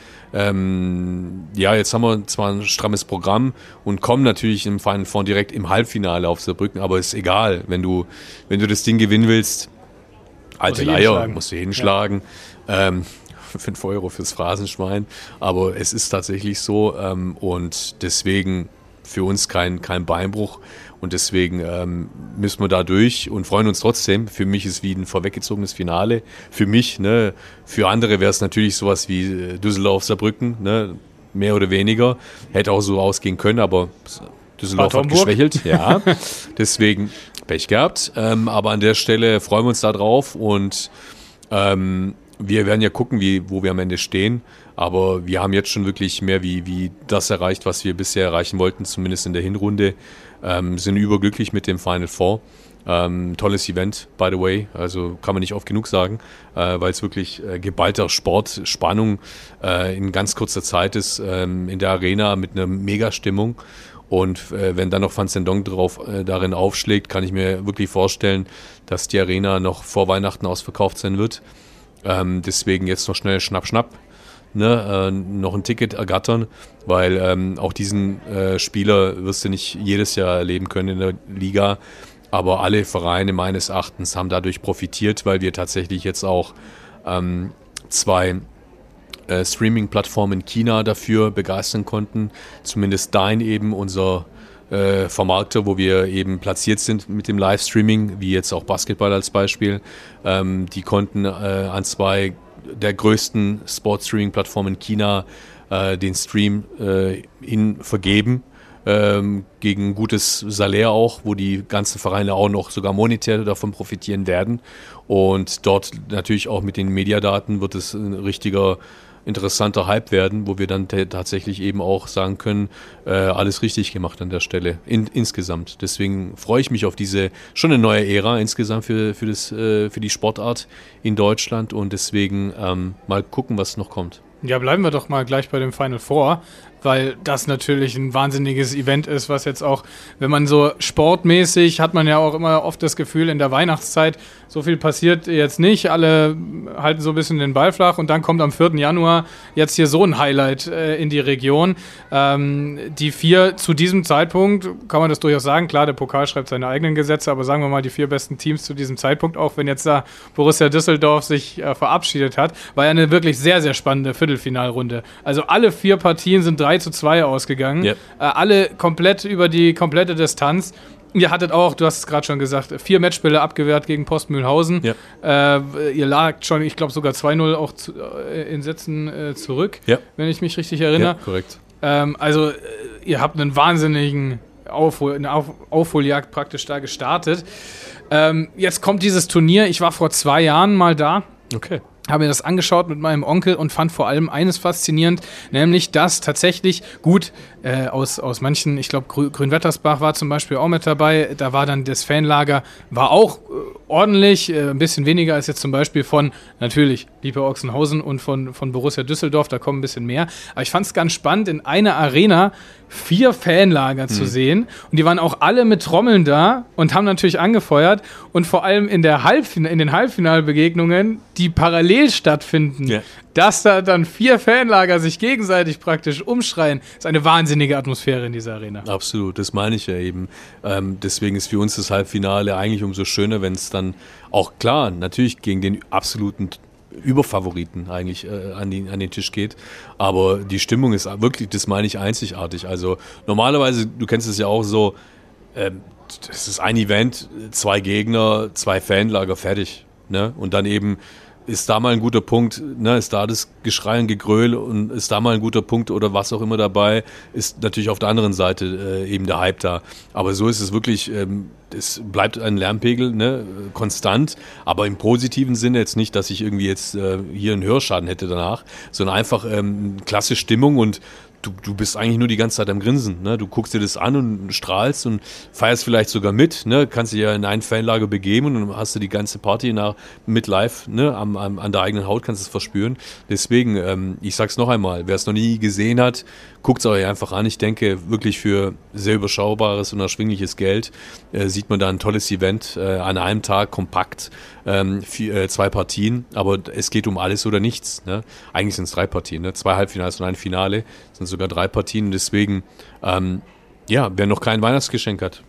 Ähm, ja, jetzt haben wir zwar ein strammes Programm und kommen natürlich im Final Four direkt im Halbfinale auf Saarbrücken, aber ist egal, wenn du, wenn du das Ding gewinnen willst, alte Leier, musst du hinschlagen. Ja. Ähm, fünf Euro fürs Phrasenschwein, aber es ist tatsächlich so ähm, und deswegen für uns kein, kein Beinbruch und deswegen ähm, müssen wir da durch und freuen uns trotzdem. Für mich ist es wie ein vorweggezogenes Finale. Für mich, ne, für andere wäre es natürlich sowas wie Düsseldorf, Saarbrücken, ne, mehr oder weniger. Hätte auch so ausgehen können, aber Düsseldorf hat geschwächelt. Ja, deswegen Pech gehabt. Ähm, aber an der Stelle freuen wir uns da drauf und ähm, wir werden ja gucken, wie, wo wir am Ende stehen. Aber wir haben jetzt schon wirklich mehr wie, wie das erreicht, was wir bisher erreichen wollten, zumindest in der Hinrunde. Ähm, sind überglücklich mit dem Final Four. Ähm, tolles Event, by the way. Also kann man nicht oft genug sagen, äh, weil es wirklich äh, geballter Sport, Spannung äh, in ganz kurzer Zeit ist, ähm, in der Arena mit einer Mega-Stimmung. Und äh, wenn dann noch Fan Zhendong drauf, äh, darin aufschlägt, kann ich mir wirklich vorstellen, dass die Arena noch vor Weihnachten ausverkauft sein wird. Ähm, deswegen jetzt noch schnell schnapp, schnapp. Ne, äh, noch ein Ticket ergattern, weil ähm, auch diesen äh, Spieler wirst du nicht jedes Jahr erleben können in der Liga, aber alle Vereine meines Erachtens haben dadurch profitiert, weil wir tatsächlich jetzt auch ähm, zwei äh, Streaming-Plattformen in China dafür begeistern konnten, zumindest Dine eben, unser äh, Vermarkter, wo wir eben platziert sind mit dem Livestreaming, wie jetzt auch Basketball als Beispiel, ähm, die konnten äh, an zwei der größten Sportstreaming-Plattform in China äh, den Stream äh, hin vergeben, ähm, gegen gutes Salär auch, wo die ganzen Vereine auch noch sogar monetär davon profitieren werden. Und dort natürlich auch mit den Mediadaten wird es ein richtiger interessanter Hype werden, wo wir dann t- tatsächlich eben auch sagen können, äh, alles richtig gemacht an der Stelle, in, insgesamt. Deswegen freue ich mich auf diese, schon eine neue Ära insgesamt für, für, das, äh, für die Sportart in Deutschland und deswegen ähm, mal gucken, was noch kommt. Ja, bleiben wir doch mal gleich bei dem Final Four. weil das natürlich ein wahnsinniges Event ist, was jetzt auch, wenn man so sportmäßig, hat man ja auch immer oft das Gefühl, in der Weihnachtszeit, so viel passiert jetzt nicht, alle halten so ein bisschen den Ball flach und dann kommt am vierten Januar jetzt hier so ein Highlight äh, in die Region. Ähm, die vier zu diesem Zeitpunkt, kann man das durchaus sagen, klar, der Pokal schreibt seine eigenen Gesetze, aber sagen wir mal, die vier besten Teams zu diesem Zeitpunkt, auch wenn jetzt da Borussia Düsseldorf sich äh, verabschiedet hat, war ja eine wirklich sehr, sehr spannende Viertelfinalrunde. Also alle vier Partien sind drei zu zwei ausgegangen. Yep. Äh, alle komplett über die komplette Distanz. Ihr hattet auch, du hast es gerade schon gesagt, vier Matchspiele abgewehrt gegen Postmühlhausen. Yep. Äh, ihr lagt schon, ich glaube, sogar zwei null auch zu, äh, in Sätzen äh, zurück, yep. wenn ich mich richtig erinnere. Ja, korrekt. Ähm, also, äh, ihr habt einen wahnsinnigen Aufhol, eine Auf, Aufholjagd praktisch da gestartet. Ähm, jetzt kommt dieses Turnier. Ich war vor zwei Jahren mal da. Okay. Habe mir das angeschaut mit meinem Onkel und fand vor allem eines faszinierend, nämlich, dass tatsächlich, gut, äh, aus, aus manchen, ich glaube, Grü- Grünwettersbach war zum Beispiel auch mit dabei, da war dann das Fanlager, war auch äh, ordentlich, äh, ein bisschen weniger als jetzt zum Beispiel von, natürlich, Liebe Ochsenhausen und von, von Borussia Düsseldorf, da kommen ein bisschen mehr, aber ich fand es ganz spannend, in einer Arena vier Fanlager mhm. zu sehen und die waren auch alle mit Trommeln da und haben natürlich angefeuert und vor allem in, der Halbfin- in den Halbfinalbegegnungen, die parallel stattfinden, ja. dass da dann vier Fanlager sich gegenseitig praktisch umschreien, ist eine wahnsinnige Atmosphäre in dieser Arena. Absolut, das meine ich ja eben. Ähm, deswegen ist für uns das Halbfinale eigentlich umso schöner, wenn es dann auch klar, natürlich gegen den absoluten Überfavoriten eigentlich äh, an, die, an den Tisch geht. Aber die Stimmung ist wirklich, das meine ich, einzigartig. Also normalerweise, du kennst es ja auch so, ähm, das ist ein Event, zwei Gegner, zwei Fanlager, fertig. Ne? Und dann eben ist da mal ein guter Punkt, ne, ist da das Geschrei und Gegröl und ist da mal ein guter Punkt oder was auch immer dabei, ist natürlich auf der anderen Seite äh, eben der Hype da. Aber so ist es wirklich, ähm, es bleibt ein Lärmpegel, ne, konstant, aber im positiven Sinne jetzt nicht, dass ich irgendwie jetzt äh, hier einen Hörschaden hätte danach, sondern einfach ähm, klasse Stimmung und Du, du bist eigentlich nur die ganze Zeit am Grinsen. Ne? Du guckst dir das an und strahlst und feierst vielleicht sogar mit. Ne? Kannst dich ja in ein Fanlager begeben und dann hast du die ganze Party nach, mit live, ne? am, am, an der eigenen Haut, kannst du es verspüren. Deswegen, ähm, ich sag's noch einmal, wer es noch nie gesehen hat, guckt es euch einfach an. Ich denke, wirklich für sehr überschaubares und erschwingliches Geld äh, sieht man da ein tolles Event äh, an einem Tag, kompakt, ähm, vier, äh, zwei Partien. Aber es geht um alles oder nichts. Ne? Eigentlich sind es drei Partien, ne? Zwei Halbfinals und ein Finale. Es sind sogar drei Partien. Und deswegen, ähm, ja, wer noch kein Weihnachtsgeschenk hat,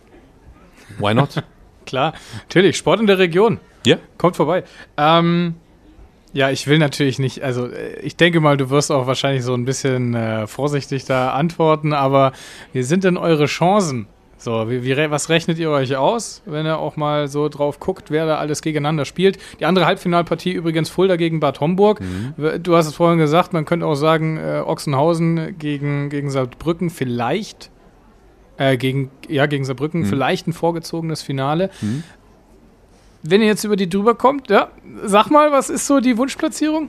why not? Klar, natürlich. Sport in der Region. Ja. Yeah. Kommt vorbei. Ähm, ja, ich will natürlich nicht, also ich denke mal, du wirst auch wahrscheinlich so ein bisschen äh, vorsichtig da antworten, aber wie sind denn eure Chancen? So, wie, wie, was rechnet ihr euch aus, wenn ihr auch mal so drauf guckt, wer da alles gegeneinander spielt? Die andere Halbfinalpartie übrigens Fulda gegen Bad Homburg. Mhm. Du hast es vorhin gesagt, man könnte auch sagen, äh, Ochsenhausen gegen, gegen Saarbrücken vielleicht, äh, gegen, ja, gegen Saarbrücken mhm. vielleicht ein vorgezogenes Finale. Mhm. Wenn ihr jetzt über die drüber kommt, ja, sag mal, was ist so die Wunschplatzierung?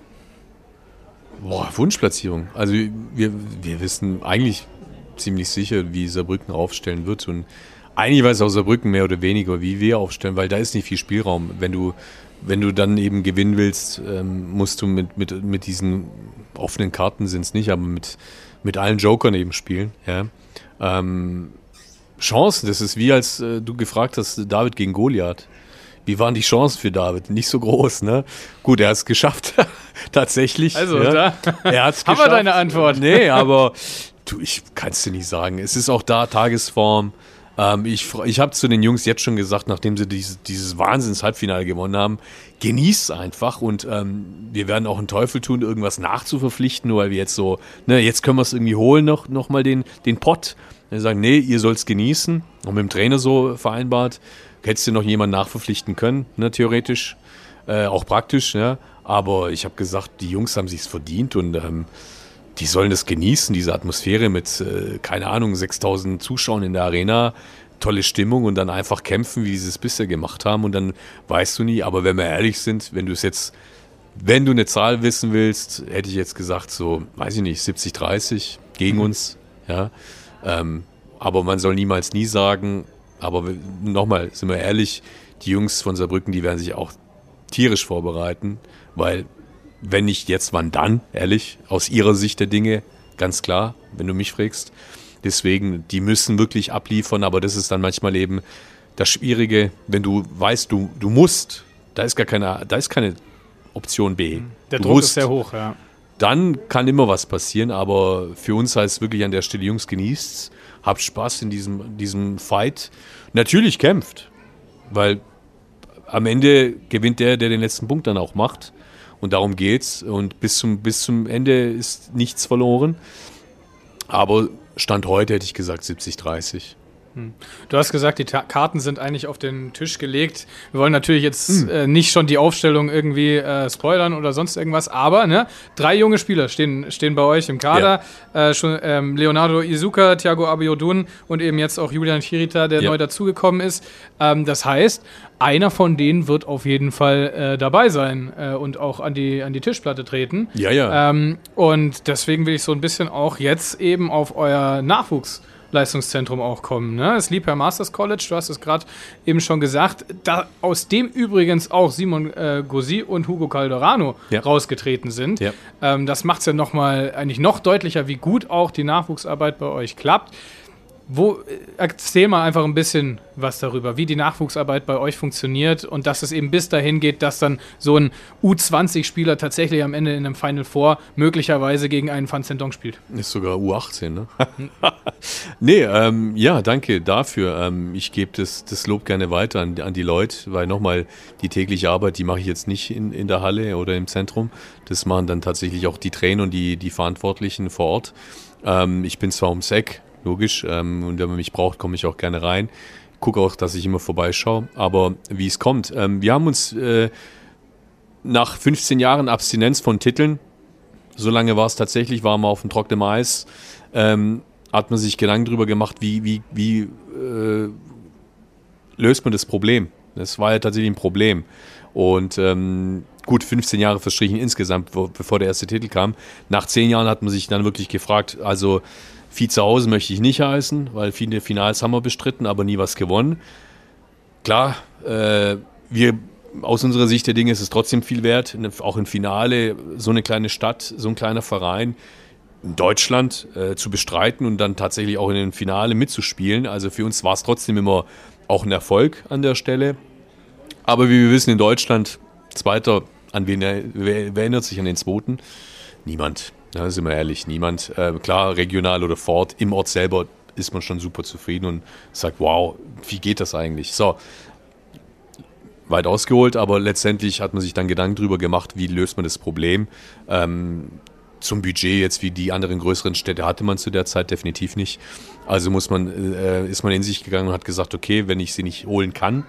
Boah, Wunschplatzierung. Also wir, wir wissen eigentlich ziemlich sicher, wie Saarbrücken aufstellen wird. Und eigentlich weiß auch Saarbrücken mehr oder weniger, wie wir aufstellen, weil da ist nicht viel Spielraum. Wenn du, wenn du dann eben gewinnen willst, ähm, musst du mit, mit, mit diesen offenen Karten, sind es nicht, aber mit, mit allen Jokern eben spielen. Ja. Ähm, Chancen, das ist wie als äh, du gefragt hast, David gegen Goliath. Wie waren die Chancen für David? Nicht so groß, ne? Gut, er hat es geschafft, tatsächlich. Also, ja. da er hat's haben wir deine Antwort. Nee, aber du, ich kann es dir nicht sagen. Es ist auch da Tagesform. Ähm, ich ich habe zu den Jungs jetzt schon gesagt, nachdem sie dieses, dieses Wahnsinns-Halbfinale gewonnen haben, genieß es einfach und ähm, wir werden auch einen Teufel tun, irgendwas nachzuverpflichten, nur weil wir jetzt so, ne, jetzt können wir es irgendwie holen, noch, noch mal den, den Pott. Wir sagen, nee, ihr sollt es genießen. Und mit dem Trainer so vereinbart. Hättest du noch jemanden nachverpflichten können, ne, theoretisch, äh, auch praktisch, ja. Aber ich habe gesagt, die Jungs haben sich's verdient und ähm, die sollen das genießen, diese Atmosphäre mit, äh, keine Ahnung, sechstausend Zuschauern in der Arena, tolle Stimmung und dann einfach kämpfen, wie sie es bisher gemacht haben und dann weißt du nie. Aber wenn wir ehrlich sind, wenn du es jetzt, wenn du eine Zahl wissen willst, hätte ich jetzt gesagt, so, weiß ich nicht, siebzig dreißig gegen mhm. uns, ja. Ähm, aber man soll niemals nie sagen. Aber nochmal, sind wir ehrlich, die Jungs von Saarbrücken, die werden sich auch tierisch vorbereiten, weil wenn nicht jetzt, wann dann, ehrlich, aus ihrer Sicht der Dinge, ganz klar, wenn du mich fragst. Deswegen, die müssen wirklich abliefern, aber das ist dann manchmal eben das Schwierige, wenn du weißt, du, du musst, da ist gar keine, da ist keine Option B. Der du Druck musst, ist sehr hoch, ja. Dann kann immer was passieren, aber für uns heißt es wirklich an der Stelle, Jungs, genießt's, habt Spaß in diesem, diesem Fight. Natürlich kämpft, weil am Ende gewinnt der, der den letzten Punkt dann auch macht. Und darum geht's. Und bis zum, bis zum Ende ist nichts verloren. Aber Stand heute hätte ich gesagt siebzig dreißig. Du hast gesagt, die Ta- Karten sind eigentlich auf den Tisch gelegt. Wir wollen natürlich jetzt hm. äh, nicht schon die Aufstellung irgendwie äh, spoilern oder sonst irgendwas, aber ne, drei junge Spieler stehen, stehen bei euch im Kader. Ja. Äh, schon ähm, Leonardo Izuka, Thiago Abiodun und eben jetzt auch Julian Chirita, der ja. neu dazugekommen ist. Ähm, das heißt, einer von denen wird auf jeden Fall äh, dabei sein äh, und auch an die, an die Tischplatte treten. Ja, ja. Ähm, und deswegen will ich so ein bisschen auch jetzt eben auf euer Nachwuchs Leistungszentrum auch kommen. Ne? Das Liebherr Masters College, du hast es gerade eben schon gesagt, da, aus dem übrigens auch Simon äh, Gauzy und Hugo Calderano ja. rausgetreten sind. Ja. Ähm, das macht es ja nochmal eigentlich noch deutlicher, wie gut auch die Nachwuchsarbeit bei euch klappt. Wo, erzähl mal einfach ein bisschen was darüber, wie die Nachwuchsarbeit bei euch funktioniert und dass es eben bis dahin geht, dass dann so ein U zwanzig Spieler tatsächlich am Ende in einem Final Four möglicherweise gegen einen Van Zendong spielt. Ist sogar U achtzehn, ne? nee, ähm, ja, danke dafür. Ähm, ich gebe das, das Lob gerne weiter an, an die Leute, weil nochmal die tägliche Arbeit, die mache ich jetzt nicht in, in der Halle oder im Zentrum. Das machen dann tatsächlich auch die Trainer und die, die Verantwortlichen vor Ort. Ähm, ich bin zwar ums Eck, logisch, ähm, und wenn man mich braucht, komme ich auch gerne rein. Gucke auch, dass ich immer vorbeischaue, aber wie es kommt. Ähm, wir haben uns äh, nach fünfzehn Jahren Abstinenz von Titeln, so lange war es tatsächlich, waren wir auf dem trockenen Eis, ähm, hat man sich Gedanken darüber gemacht, wie, wie, wie äh, löst man das Problem. Das war ja tatsächlich ein Problem. Und ähm, gut, fünfzehn Jahre verstrichen insgesamt, wo, bevor der erste Titel kam. Nach zehn Jahren hat man sich dann wirklich gefragt, also Vize-Hause möchte ich nicht heißen, weil viele Finals haben wir bestritten, aber nie was gewonnen. Klar, äh, wir aus unserer Sicht der Dinge ist es trotzdem viel wert, auch im Finale so eine kleine Stadt, so ein kleiner Verein in Deutschland äh, zu bestreiten und dann tatsächlich auch in dem Finale mitzuspielen. Also für uns war es trotzdem immer auch ein Erfolg an der Stelle. Aber wie wir wissen, in Deutschland, Zweiter, an wen wer, wer erinnert sich an den Zweiten? Niemand. Ja, sind wir ehrlich, niemand. Äh, klar, regional oder vor Ort, im Ort selber ist man schon super zufrieden und sagt, wow, wie geht das eigentlich? So, weit ausgeholt, aber letztendlich hat man sich dann Gedanken darüber gemacht, wie löst man das Problem. Ähm, zum Budget jetzt wie die anderen größeren Städte hatte man zu der Zeit definitiv nicht. Also muss man, äh, ist man in sich gegangen und hat gesagt, okay, wenn ich sie nicht holen kann,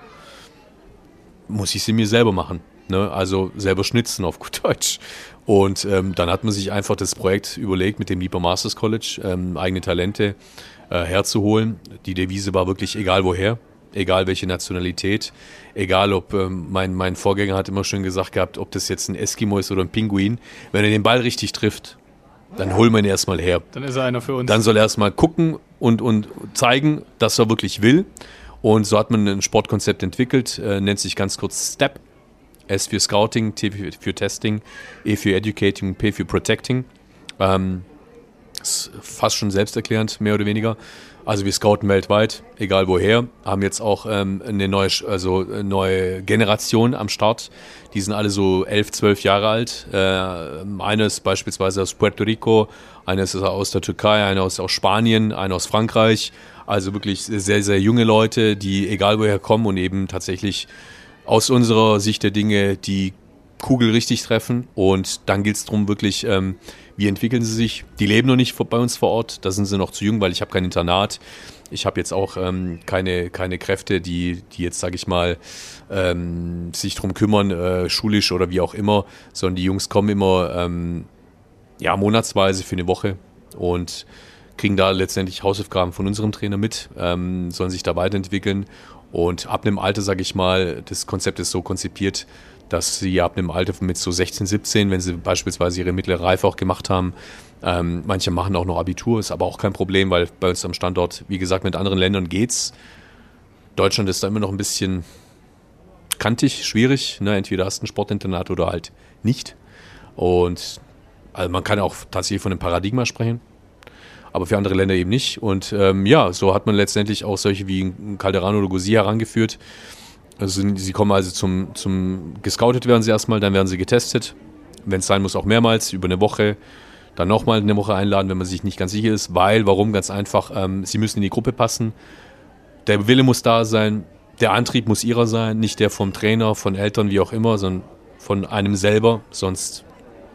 muss ich sie mir selber machen. Ne? Also selber schnitzen auf gut Deutsch. Und ähm, dann hat man sich einfach das Projekt überlegt, mit dem Liebherr Masters College ähm, eigene Talente äh, herzuholen. Die Devise war wirklich egal woher, egal welche Nationalität, egal ob, ähm, mein, mein Vorgänger hat immer schön gesagt gehabt, ob das jetzt ein Eskimo ist oder ein Pinguin, wenn er den Ball richtig trifft, dann holen wir ihn erstmal her. Dann ist er einer für uns. Dann soll er erstmal gucken und, und zeigen, dass er wirklich will. Und so hat man ein Sportkonzept entwickelt, äh, nennt sich ganz kurz STEP. S für Scouting, T für Testing, E für Educating, P für Protecting. Ähm, ist fast schon selbsterklärend, mehr oder weniger. Also wir scouten weltweit, egal woher. Haben jetzt auch ähm, eine neue, also eine neue Generation am Start. Die sind alle so elf, zwölf Jahre alt. Äh, einer ist beispielsweise aus Puerto Rico, einer ist aus der Türkei, einer ist aus Spanien, einer aus Frankreich. Also wirklich sehr, sehr junge Leute, die egal woher kommen und eben tatsächlich aus unserer Sicht der Dinge die Kugel richtig treffen. Und dann gilt es darum, wirklich, ähm, wie entwickeln sie sich? Die leben noch nicht bei uns vor Ort, da sind sie noch zu jung, weil ich habe kein Internat. Ich habe jetzt auch ähm, keine, keine Kräfte, die, die jetzt, sage ich mal, ähm, sich darum kümmern, äh, schulisch oder wie auch immer, sondern die Jungs kommen immer ähm, ja, monatsweise für eine Woche und kriegen da letztendlich Hausaufgaben von unserem Trainer mit, ähm, sollen sich da weiterentwickeln. Und ab einem Alter, sage ich mal, das Konzept ist so konzipiert, dass sie ab einem Alter mit so sechzehn, siebzehn, wenn sie beispielsweise ihre mittlere Reife auch gemacht haben, ähm, manche machen auch noch Abitur, ist aber auch kein Problem, weil bei uns am Standort, wie gesagt, mit anderen Ländern geht's. Deutschland ist da immer noch ein bisschen kantig, schwierig, ne? Entweder hast du ein Sportinternat oder halt nicht. Und also man kann auch tatsächlich von einem Paradigma sprechen. aber für andere Länder eben nicht. Und ähm, ja, so hat man letztendlich auch solche wie Calderano oder Gauzy herangeführt. Also sie kommen also zum, zum gescoutet werden sie erstmal, dann werden sie getestet. Wenn es sein muss, auch mehrmals, über eine Woche. Dann nochmal eine Woche einladen, wenn man sich nicht ganz sicher ist. Weil, warum? Ganz einfach, ähm, sie müssen in die Gruppe passen. Der Wille muss da sein, der Antrieb muss ihrer sein, nicht der vom Trainer, von Eltern, wie auch immer, sondern von einem selber. Sonst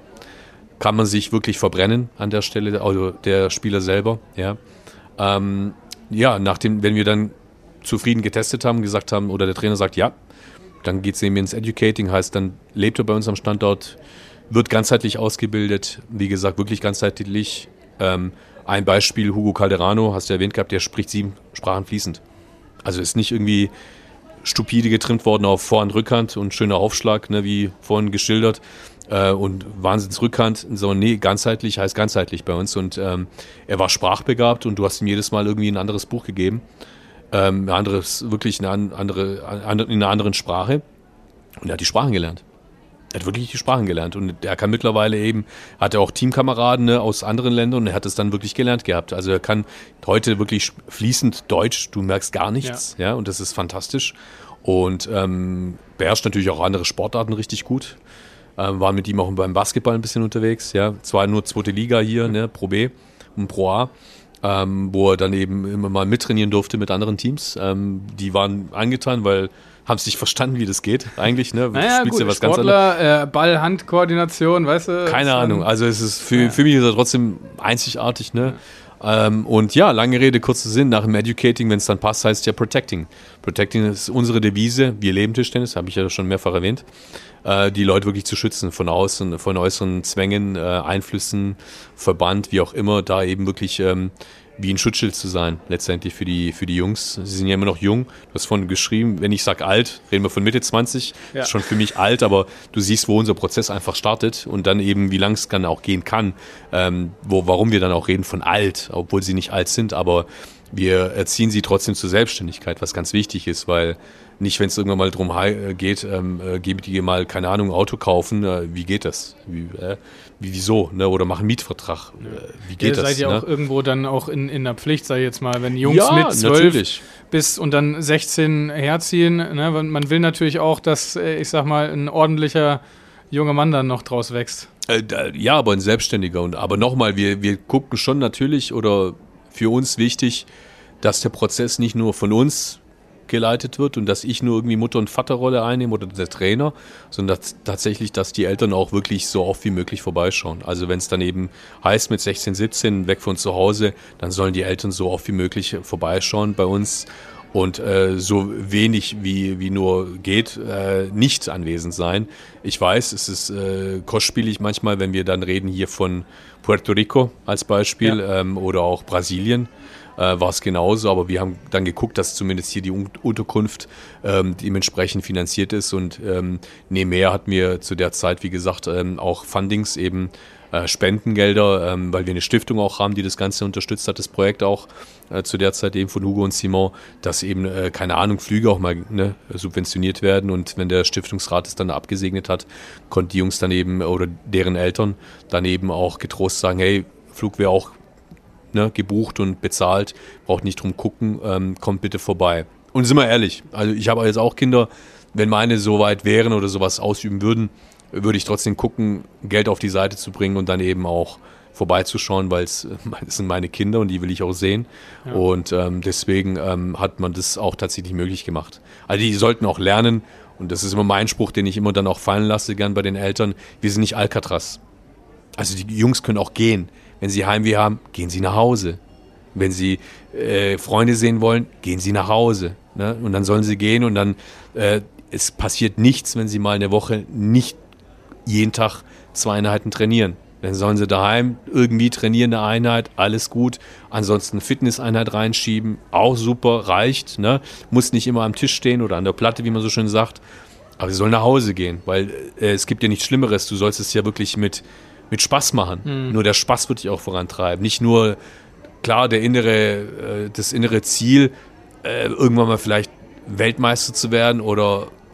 kann man sich wirklich verbrennen an der Stelle, also der Spieler selber. Ja, ähm, ja nachdem, wenn wir dann zufrieden getestet haben, gesagt haben, oder der Trainer sagt, ja, dann geht es eben ins Educating, heißt, dann lebt er bei uns am Standort, wird ganzheitlich ausgebildet, wie gesagt, wirklich ganzheitlich. Ähm, ein Beispiel, Hugo Calderano, hast du erwähnt gehabt, der spricht sieben Sprachen fließend. Also ist nicht irgendwie stupide getrimmt worden auf Vor- und Rückhand und schöner Aufschlag, ne, wie vorhin geschildert, äh, und Wahnsinnsrückhand, sondern nee, ganzheitlich heißt ganzheitlich bei uns. Und ähm, er war sprachbegabt und du hast ihm jedes Mal irgendwie ein anderes Buch gegeben, ähm, ein anderes, wirklich eine andere, in einer anderen Sprache, und er hat die Sprachen gelernt. Er hat wirklich die Sprachen gelernt und er kann mittlerweile eben, hat er auch Teamkameraden, ne, aus anderen Ländern, und er hat es dann wirklich gelernt gehabt. Also er kann heute wirklich fließend Deutsch, du merkst gar nichts, ja, ja, und das ist fantastisch. Und ähm, beherrscht natürlich auch andere Sportarten richtig gut. Ähm, waren mit ihm auch beim Basketball ein bisschen unterwegs, ja, zwar nur zweite Liga hier, ne, Pro B und Pro A. Ähm, wo er dann eben immer mal mittrainieren durfte mit anderen Teams. Ähm, die waren angetan, weil haben es nicht verstanden, wie das geht eigentlich. Ne? Naja, gut, ja was Sportler, ganz äh, Ball-Hand-Koordination, weißt du? Keine Ahnung, also es ist für, ja. für mich ist er trotzdem einzigartig. Ne? Ja. Ähm, und ja, lange Rede, kurzer Sinn, nach dem Educating, wenn es dann passt, heißt es ja Protecting. Protecting ist unsere Devise, wir leben Tischtennis, habe ich ja schon mehrfach erwähnt, äh, die Leute wirklich zu schützen von außen, von äußeren Zwängen, äh, Einflüssen, Verband, wie auch immer, da eben wirklich ähm, wie ein Schutzschild zu sein, letztendlich für die, für die Jungs. Sie sind ja immer noch jung. Du hast vorhin geschrieben, wenn ich sage alt, reden wir von Mitte zwanzig. Ja. Das ist schon für mich alt, aber du siehst, wo unser Prozess einfach startet und dann eben, wie lang es dann auch gehen kann. Ähm, wo, warum wir dann auch reden von alt, obwohl sie nicht alt sind, aber wir erziehen sie trotzdem zur Selbstständigkeit, was ganz wichtig ist, weil nicht, wenn es irgendwann mal darum geht, ähm, äh, gebe dir mal, keine Ahnung, ein Auto kaufen, äh, wie geht das? Wie, äh, wie wieso? Ne? Oder mach einen Mietvertrag. Äh, wie geht ja, das? Seid ihr ne? auch irgendwo dann auch in, in der Pflicht, sag ich jetzt mal, wenn Jungs ja, mit zwölf natürlich. bis und dann sechzehn herziehen. Ne? Man will natürlich auch, dass, ich sag mal, ein ordentlicher junger Mann dann noch draus wächst. Äh, ja, aber ein Selbstständiger. Und, aber nochmal, wir, wir gucken schon natürlich, oder für uns wichtig, dass der Prozess nicht nur von uns geleitet wird und dass ich nur irgendwie Mutter- und Vaterrolle einnehme oder der Trainer, sondern dass, tatsächlich, dass die Eltern auch wirklich so oft wie möglich vorbeischauen. Also wenn es dann eben heißt mit sechzehn, siebzehn weg von zu Hause, dann sollen die Eltern so oft wie möglich vorbeischauen bei uns und äh, so wenig wie, wie nur geht, äh, nicht anwesend sein. Ich weiß, es ist äh, kostspielig manchmal, wenn wir dann reden hier von Puerto Rico als Beispiel, ja. ähm, oder auch Brasilien. Äh, war es genauso, aber wir haben dann geguckt, dass zumindest hier die Un- Unterkunft ähm, dementsprechend finanziert ist und ähm, nebenher hatten wir zu der Zeit, wie gesagt, ähm, auch Fundings, eben äh, Spendengelder, ähm, weil wir eine Stiftung auch haben, die das Ganze unterstützt hat, das Projekt auch äh, zu der Zeit eben von Hugo und Simon, dass eben, äh, keine Ahnung, Flüge auch mal ne, subventioniert werden, und wenn der Stiftungsrat es dann abgesegnet hat, konnten die Jungs dann eben oder deren Eltern dann eben auch getrost sagen, hey, Flug wäre auch Ne, gebucht und bezahlt, braucht nicht drum gucken, ähm, kommt bitte vorbei. Und sind wir ehrlich, also ich habe jetzt auch Kinder, wenn meine so weit wären oder sowas ausüben würden, würde ich trotzdem gucken, Geld auf die Seite zu bringen und dann eben auch vorbeizuschauen, weil es sind meine Kinder und die will ich auch sehen. Ja. Und ähm, deswegen ähm, hat man das auch tatsächlich möglich gemacht. Also die sollten auch lernen, und das ist immer mein Spruch, den ich immer dann auch fallen lasse, gern bei den Eltern, wir sind nicht Alcatraz. Also die Jungs können auch gehen. Wenn sie Heimweh haben, gehen sie nach Hause. Wenn sie äh, Freunde sehen wollen, gehen sie nach Hause. Ne? Und dann sollen sie gehen und dann, äh, es passiert nichts, wenn sie mal eine Woche nicht jeden Tag zwei Einheiten trainieren. Dann sollen sie daheim irgendwie trainieren, eine Einheit, alles gut. Ansonsten Fitnesseinheit reinschieben, auch super, reicht. Ne? Muss nicht immer am Tisch stehen oder an der Platte, wie man so schön sagt. Aber sie sollen nach Hause gehen, weil äh, es gibt ja nichts Schlimmeres. Du sollst es ja wirklich mit mit Spaß machen. Mhm. Nur der Spaß wird dich auch vorantreiben. Nicht nur, klar, der innere, das innere Ziel, irgendwann mal vielleicht Weltmeister zu werden oder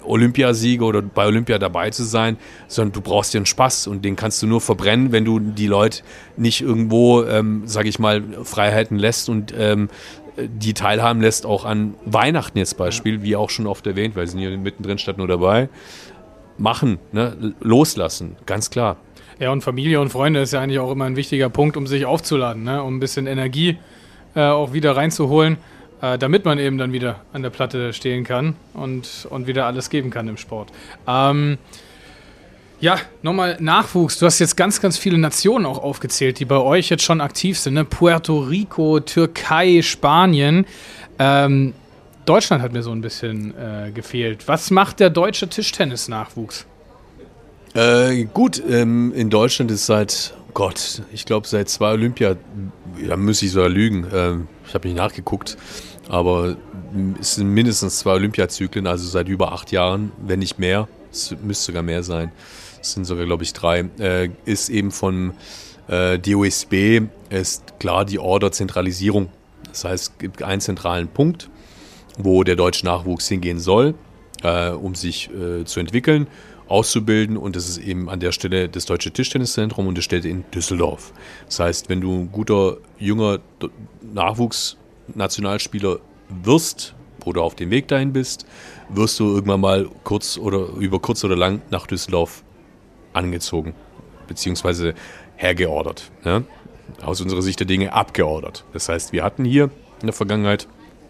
Olympiasieger oder bei Olympia dabei zu sein, sondern du brauchst dir einen Spaß und den kannst du nur verbrennen, wenn du die Leute nicht irgendwo, ähm, sage ich mal, Freiheiten lässt und ähm, die teilhaben lässt, auch an Weihnachten jetzt Beispiel, wie auch schon oft erwähnt, weil sie sind hier mittendrin statt nur dabei, machen, ne? Loslassen, ganz klar. Ja, und Familie und Freunde ist ja eigentlich auch immer ein wichtiger Punkt, um sich aufzuladen, ne? Um ein bisschen Energie äh, auch wieder reinzuholen, äh, damit man eben dann wieder an der Platte stehen kann und, und wieder alles geben kann im Sport. Ähm, ja, nochmal Nachwuchs. Du hast jetzt ganz, ganz viele Nationen auch aufgezählt, die bei euch jetzt schon aktiv sind, ne? Puerto Rico, Türkei, Spanien. Ähm, Deutschland hat mir so ein bisschen äh, gefehlt. Was macht der deutsche Tischtennis-Nachwuchs? Äh, gut, ähm, in Deutschland ist seit, Gott, ich glaube seit zwei Olympia, da müsste ich sogar lügen, ähm, ich habe nicht nachgeguckt, aber es sind mindestens zwei Olympiazyklen, also seit über acht Jahren, wenn nicht mehr, es müsste sogar mehr sein, es sind sogar, glaube ich, drei, äh, ist eben von äh, D O S B, ist klar die Order-Zentralisierung. Das heißt, es gibt einen zentralen Punkt, wo der deutsche Nachwuchs hingehen soll, äh, um sich äh, zu entwickeln, auszubilden, und das ist eben an der Stelle das Deutsche Tischtenniszentrum und das steht in Düsseldorf. Das heißt, wenn du ein guter, junger Nachwuchsnationalspieler wirst oder auf dem Weg dahin bist, wirst du irgendwann mal kurz oder über kurz oder lang nach Düsseldorf angezogen, beziehungsweise hergeordert. Ne? Aus unserer Sicht der Dinge abgeordert. Das heißt, wir hatten hier in der Vergangenheit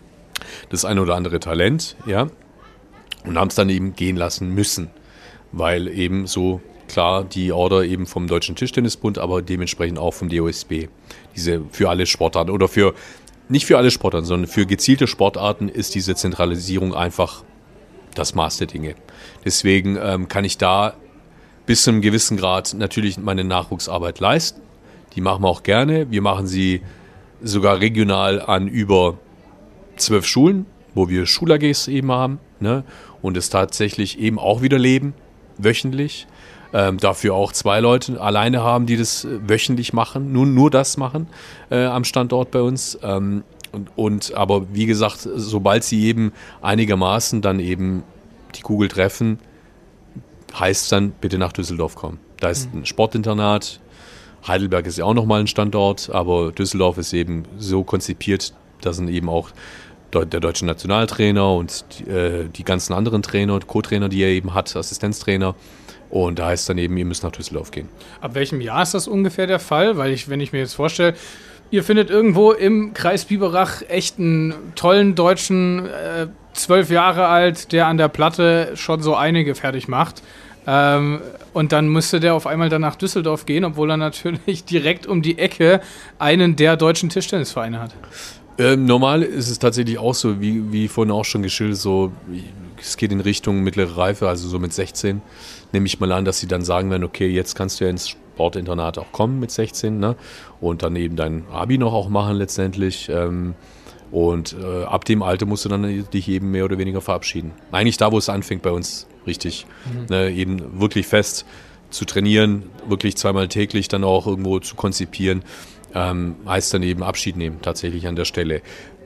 das eine oder andere Talent, ja, und haben es dann eben gehen lassen müssen, weil eben so klar die Order eben vom Deutschen Tischtennisbund, aber dementsprechend auch vom D O S B, diese für alle Sportarten oder für, nicht für alle Sportarten, sondern für gezielte Sportarten ist diese Zentralisierung einfach das Maß der Dinge. Deswegen ähm, kann ich da bis zu einem gewissen Grad natürlich meine Nachwuchsarbeit leisten. Die machen wir auch gerne. Wir machen sie sogar regional an über zwölf Schulen, wo wir Schul-A Gs eben haben, ne? Und es tatsächlich eben auch wieder leben, wöchentlich. Ähm, dafür auch zwei Leute alleine haben, die das wöchentlich machen, nur, nur das machen äh, am Standort bei uns. Ähm, und, und aber wie gesagt, sobald sie eben einigermaßen dann eben die Kugel treffen, heißt dann bitte nach Düsseldorf kommen. Da ist ein Sportinternat. Heidelberg ist ja auch nochmal ein Standort, aber Düsseldorf ist eben so konzipiert, dass dann eben auch der deutsche Nationaltrainer und die, äh, die ganzen anderen Trainer und Co-Trainer, die er eben hat, Assistenztrainer. Und da heißt dann eben, ihr müsst nach Düsseldorf gehen. Ab welchem Jahr ist das ungefähr der Fall? Weil ich, wenn ich mir jetzt vorstelle, ihr findet irgendwo im Kreis Biberach echt einen tollen Deutschen, äh, zwölf Jahre alt, der an der Platte schon so einige fertig macht. Ähm, und dann müsste der auf einmal dann nach Düsseldorf gehen, obwohl er natürlich direkt um die Ecke einen der deutschen Tischtennisvereine hat. Ähm, normal ist es tatsächlich auch so, wie, wie vorhin auch schon geschildert, so, es geht in Richtung mittlere Reife, also so mit sechzehn. Nehme ich mal an, dass sie dann sagen werden, okay, jetzt kannst du ja ins Sportinternat auch kommen mit sechzehn, ne? Und dann eben dein Abi noch auch machen letztendlich. Ähm, und äh, ab dem Alter musst du dann dich eben mehr oder weniger verabschieden. Eigentlich da, wo es anfängt bei uns, richtig. Mhm. Ne, eben wirklich fest zu trainieren, wirklich zweimal täglich dann auch irgendwo zu konzipieren. Ähm, heißt dann eben Abschied nehmen, tatsächlich an der Stelle.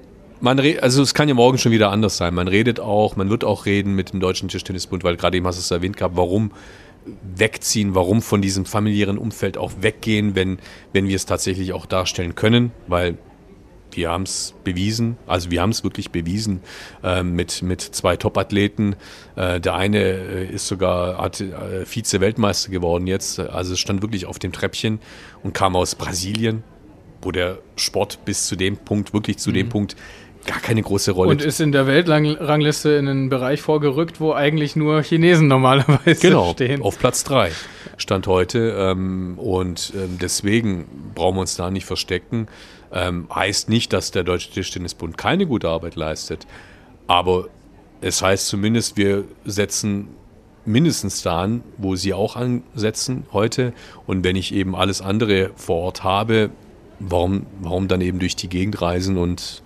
Man re- also es kann ja morgen schon wieder anders sein. Man redet auch, man wird auch reden mit dem Deutschen Tischtennisbund, weil gerade eben hast du es erwähnt gehabt, warum wegziehen, warum von diesem familiären Umfeld auch weggehen, wenn, wenn wir es tatsächlich auch darstellen können, weil wir haben es bewiesen, also wir haben es wirklich bewiesen äh, mit, mit zwei Top-Athleten. Äh, der eine äh, ist sogar hat, äh, Vize-Weltmeister geworden jetzt, also es stand wirklich auf dem Treppchen und kam aus Brasilien, wo der Sport bis zu dem Punkt, wirklich zu mhm. dem Punkt, gar keine große Rolle. Und ist in der Weltrangliste in einen Bereich vorgerückt, wo eigentlich nur Chinesen normalerweise genau, stehen. Genau, auf Platz drei stand heute. Ähm, und ähm, deswegen brauchen wir uns da nicht verstecken. Ähm, heißt nicht, dass der Deutsche Tischtennisbund keine gute Arbeit leistet. Aber es heißt zumindest, wir setzen mindestens da an, wo sie auch ansetzen heute. Und wenn ich eben alles andere vor Ort habe, warum, warum dann eben durch die Gegend reisen und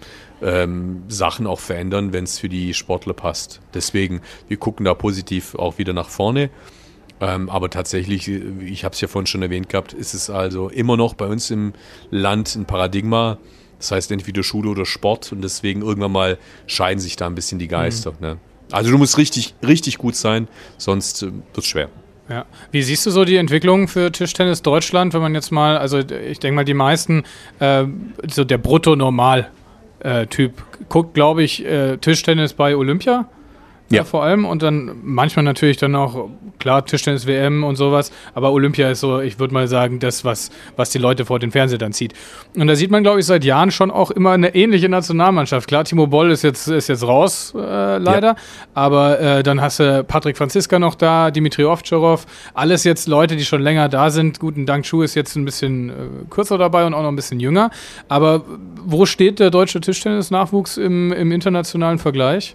ähm, Sachen auch verändern, wenn es für die Sportler passt. Deswegen, wir gucken da positiv auch wieder nach vorne. Ähm, aber tatsächlich, ich habe es ja vorhin schon erwähnt gehabt, ist es also immer noch bei uns im Land ein Paradigma. Das heißt entweder Schule oder Sport und deswegen irgendwann mal scheiden sich da ein bisschen die Geister. Mhm. Ne? Also du musst richtig, richtig gut sein, sonst äh, wird es schwer. Ja. Wie siehst du so die Entwicklung für Tischtennis Deutschland, wenn man jetzt mal, also ich denke mal, die meisten, äh, so der Brutto-Normal-Typ guckt, glaube ich, äh, Tischtennis bei Olympia. Ja. Ja, vor allem und dann manchmal natürlich dann auch, klar, Tischtennis-W M und sowas, aber Olympia ist so, ich würde mal sagen, das, was, was die Leute vor den Fernseher dann zieht. Und da sieht man, glaube ich, seit Jahren schon auch immer eine ähnliche Nationalmannschaft. Klar, Timo Boll ist jetzt, ist jetzt raus, äh, leider, ja. aber äh, dann hast du Patrick Franziska noch da, Dimitri Ovtcharov, alles jetzt Leute, die schon länger da sind. Guten Dank, Schuh ist jetzt ein bisschen äh, kürzer dabei und auch noch ein bisschen jünger, aber wo steht der deutsche Tischtennis-Nachwuchs im, im internationalen Vergleich?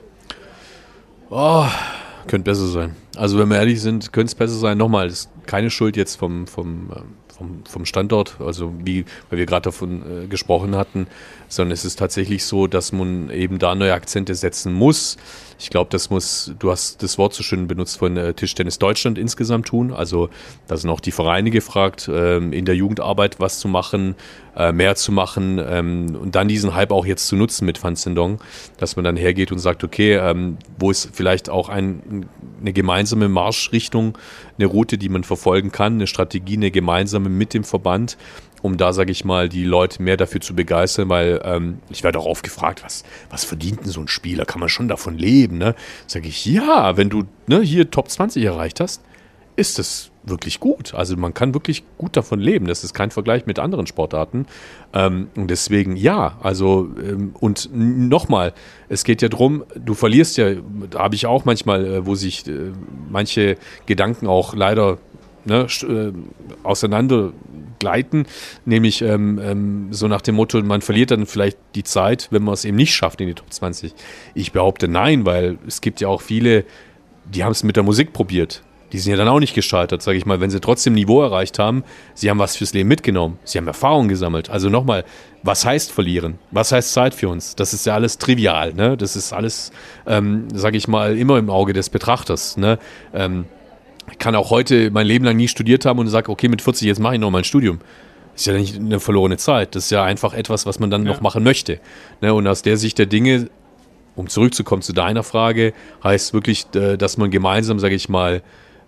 Oh, könnte besser sein. Also wenn wir ehrlich sind, könnte es besser sein. Nochmal, das ist keine Schuld jetzt vom, vom, vom, vom Standort, also wie, weil wir gerade davon äh, gesprochen hatten, sondern es ist tatsächlich so, dass man eben da neue Akzente setzen muss. Ich glaube, das muss, du hast das Wort so schön benutzt, von äh, Tischtennis Deutschland insgesamt tun. Also da sind auch die Vereine gefragt, ähm, in der Jugendarbeit was zu machen, äh, mehr zu machen ähm, und dann diesen Hype auch jetzt zu nutzen mit Fan Zhendong, dass man dann hergeht und sagt, okay, ähm, wo ist vielleicht auch ein, eine gemeinsame Marschrichtung, eine Route, die man verfolgen kann, eine Strategie, eine gemeinsame mit dem Verband, um da, sage ich mal, die Leute mehr dafür zu begeistern, weil ähm, ich werde auch oft gefragt, was, was verdient denn so ein Spieler? Kann man schon davon leben? Ne? Sage ich, ja, wenn du ne, hier Top zwanzig erreicht hast, ist das wirklich gut. Also man kann wirklich gut davon leben. Das ist kein Vergleich mit anderen Sportarten. Ähm, und deswegen ja, also ähm, und nochmal, es geht ja drum, du verlierst ja, da habe ich auch manchmal, äh, wo sich äh, manche Gedanken auch leider ne, äh, auseinander gleiten, nämlich ähm, ähm, so nach dem Motto, man verliert dann vielleicht die Zeit, wenn man es eben nicht schafft in die Top zwanzig. Ich behaupte nein, weil es gibt ja auch viele, die haben es mit der Musik probiert. Die sind ja dann auch nicht gescheitert, sage ich mal, wenn sie trotzdem Niveau erreicht haben. Sie haben was fürs Leben mitgenommen. Sie haben Erfahrung gesammelt. Also nochmal, was heißt verlieren? Was heißt Zeit für uns? Das ist ja alles trivial. Ne? Das ist alles, ähm, sage ich mal, immer im Auge des Betrachters. Ne? Ähm, Ich kann auch heute mein Leben lang nie studiert haben und sage, okay, mit vierzig, jetzt mache ich noch mein Studium. Das ist ja nicht eine verlorene Zeit. Das ist ja einfach etwas, was man dann ja. noch machen möchte. Ne, und aus der Sicht der Dinge, um zurückzukommen zu deiner Frage, heißt wirklich, dass man gemeinsam, sage ich mal,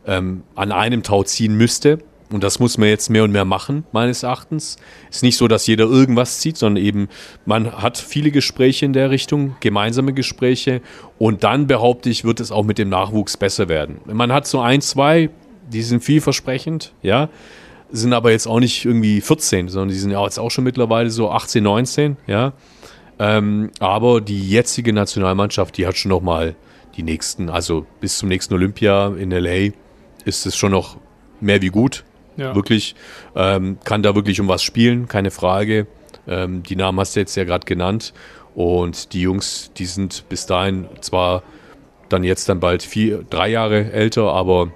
an einem Tau ziehen müsste. Und das muss man jetzt mehr und mehr machen, meines Erachtens. Ist nicht so, dass jeder irgendwas zieht, sondern eben, man hat viele Gespräche in der Richtung, gemeinsame Gespräche. Und dann, behaupte ich, wird es auch mit dem Nachwuchs besser werden. Man hat so ein, zwei, die sind vielversprechend, ja, sind aber jetzt auch nicht irgendwie vierzehn, sondern die sind ja jetzt auch schon mittlerweile so achtzehn, neunzehn, ja. Ähm, aber die jetzige Nationalmannschaft, die hat schon noch mal die nächsten, also bis zum nächsten Olympia in L A ist es schon noch mehr wie gut. Ja. Wirklich, ähm, kann da wirklich um was spielen, keine Frage. Ähm, die Namen hast du jetzt ja gerade genannt. Und die Jungs, die sind bis dahin zwar dann jetzt dann bald vier, drei Jahre älter, aber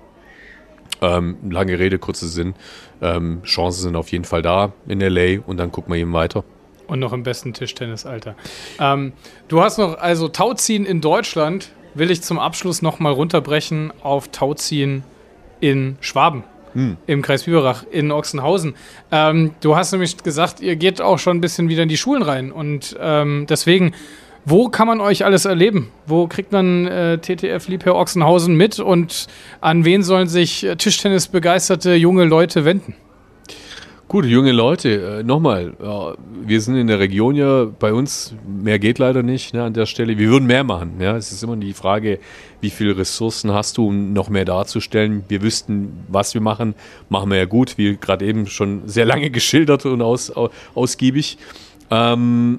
ähm, lange Rede, kurzer Sinn. Ähm, Chancen sind auf jeden Fall da in L A und dann gucken wir eben weiter. Und noch im besten Tischtennisalter. Ähm, du hast noch, also Tauziehen in Deutschland will ich zum Abschluss nochmal runterbrechen auf Tauziehen in Schwaben. Hm. Im Kreis Biberach, in Ochsenhausen. Ähm, du hast nämlich gesagt, ihr geht auch schon ein bisschen wieder in die Schulen rein. Und ähm, deswegen, wo kann man euch alles erleben? Wo kriegt man äh, T T F Liebherr Ochsenhausen mit? Und an wen sollen sich äh, Tischtennis begeisterte junge Leute wenden? Gut, junge Leute, äh, nochmal, ja, wir sind in der Region ja, bei uns, mehr geht leider nicht, ne, an der Stelle. Wir würden mehr machen. Ja. Es ist immer die Frage, wie viele Ressourcen hast du, um noch mehr darzustellen. Wir wüssten, was wir machen, machen wir ja gut, wie gerade eben schon sehr lange geschildert und aus, aus, ausgiebig. Ähm,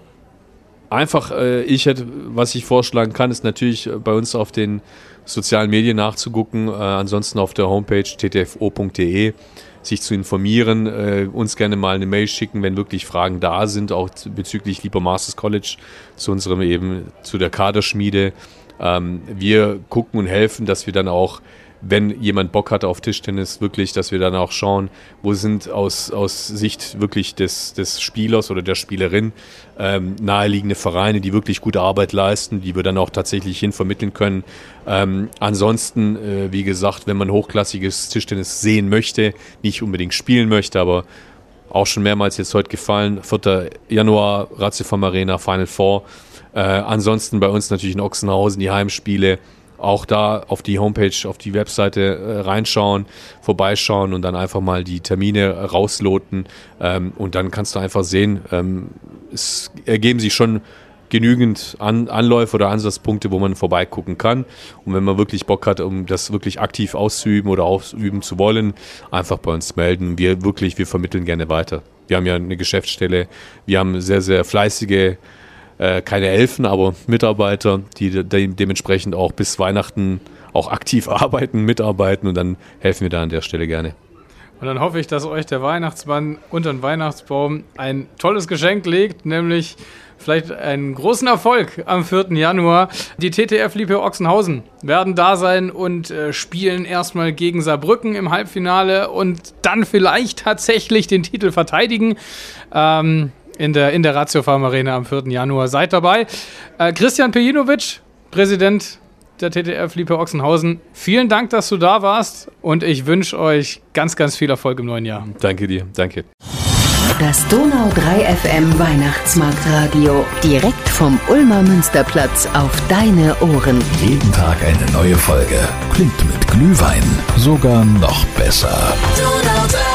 einfach, äh, ich hätte, was ich vorschlagen kann, ist natürlich bei uns auf den sozialen Medien nachzugucken, äh, ansonsten auf der Homepage t t f o punkt d e sich zu informieren, äh, uns gerne mal eine Mail schicken, wenn wirklich Fragen da sind, auch bezüglich Lieber Masters College, zu unserem eben, zu der Kaderschmiede. Ähm, wir gucken und helfen, dass wir dann auch, wenn jemand Bock hat auf Tischtennis, wirklich, dass wir dann auch schauen, wo sind aus, aus Sicht wirklich des, des Spielers oder der Spielerin ähm, naheliegende Vereine, die wirklich gute Arbeit leisten, die wir dann auch tatsächlich hin vermitteln können. Ähm, ansonsten, äh, wie gesagt, wenn man hochklassiges Tischtennis sehen möchte, nicht unbedingt spielen möchte, aber auch schon mehrmals jetzt heute gefallen, vierter Januar, Ratiofarm Arena, Final Four. Äh, ansonsten bei uns natürlich in Ochsenhausen die Heimspiele. Auch da auf die Homepage, auf die Webseite äh, reinschauen, vorbeischauen und dann einfach mal die Termine rausloten. Ähm, und dann kannst du einfach sehen, ähm, es ergeben sich schon genügend An- Anläufe oder Ansatzpunkte, wo man vorbeigucken kann. Und wenn man wirklich Bock hat, um das wirklich aktiv auszuüben oder ausüben zu wollen, einfach bei uns melden. Wir wirklich, wir vermitteln gerne weiter. Wir haben ja eine Geschäftsstelle, wir haben sehr, sehr fleißige, äh, keine Elfen, aber Mitarbeiter, die de- dementsprechend auch bis Weihnachten auch aktiv arbeiten, mitarbeiten und dann helfen wir da an der Stelle gerne. Und dann hoffe ich, dass euch der Weihnachtsmann unter den Weihnachtsbaum ein tolles Geschenk legt, nämlich vielleicht einen großen Erfolg am vierten Januar. Die T T F Liebherr Ochsenhausen werden da sein und äh, spielen erstmal gegen Saarbrücken im Halbfinale und dann vielleicht tatsächlich den Titel verteidigen ähm, in der, in der Ratio Farm Arena am vierten Januar. Seid dabei. Äh, Christian Pejinovic, Präsident der T T F Liebherr Ochsenhausen, vielen Dank, dass du da warst und ich wünsche euch ganz, ganz viel Erfolg im neuen Jahr. Danke dir, danke. Das Donau drei F M Weihnachtsmarktradio. Direkt vom Ulmer Münsterplatz auf deine Ohren. Jeden Tag eine neue Folge. Klingt mit Glühwein sogar noch besser. Donau drei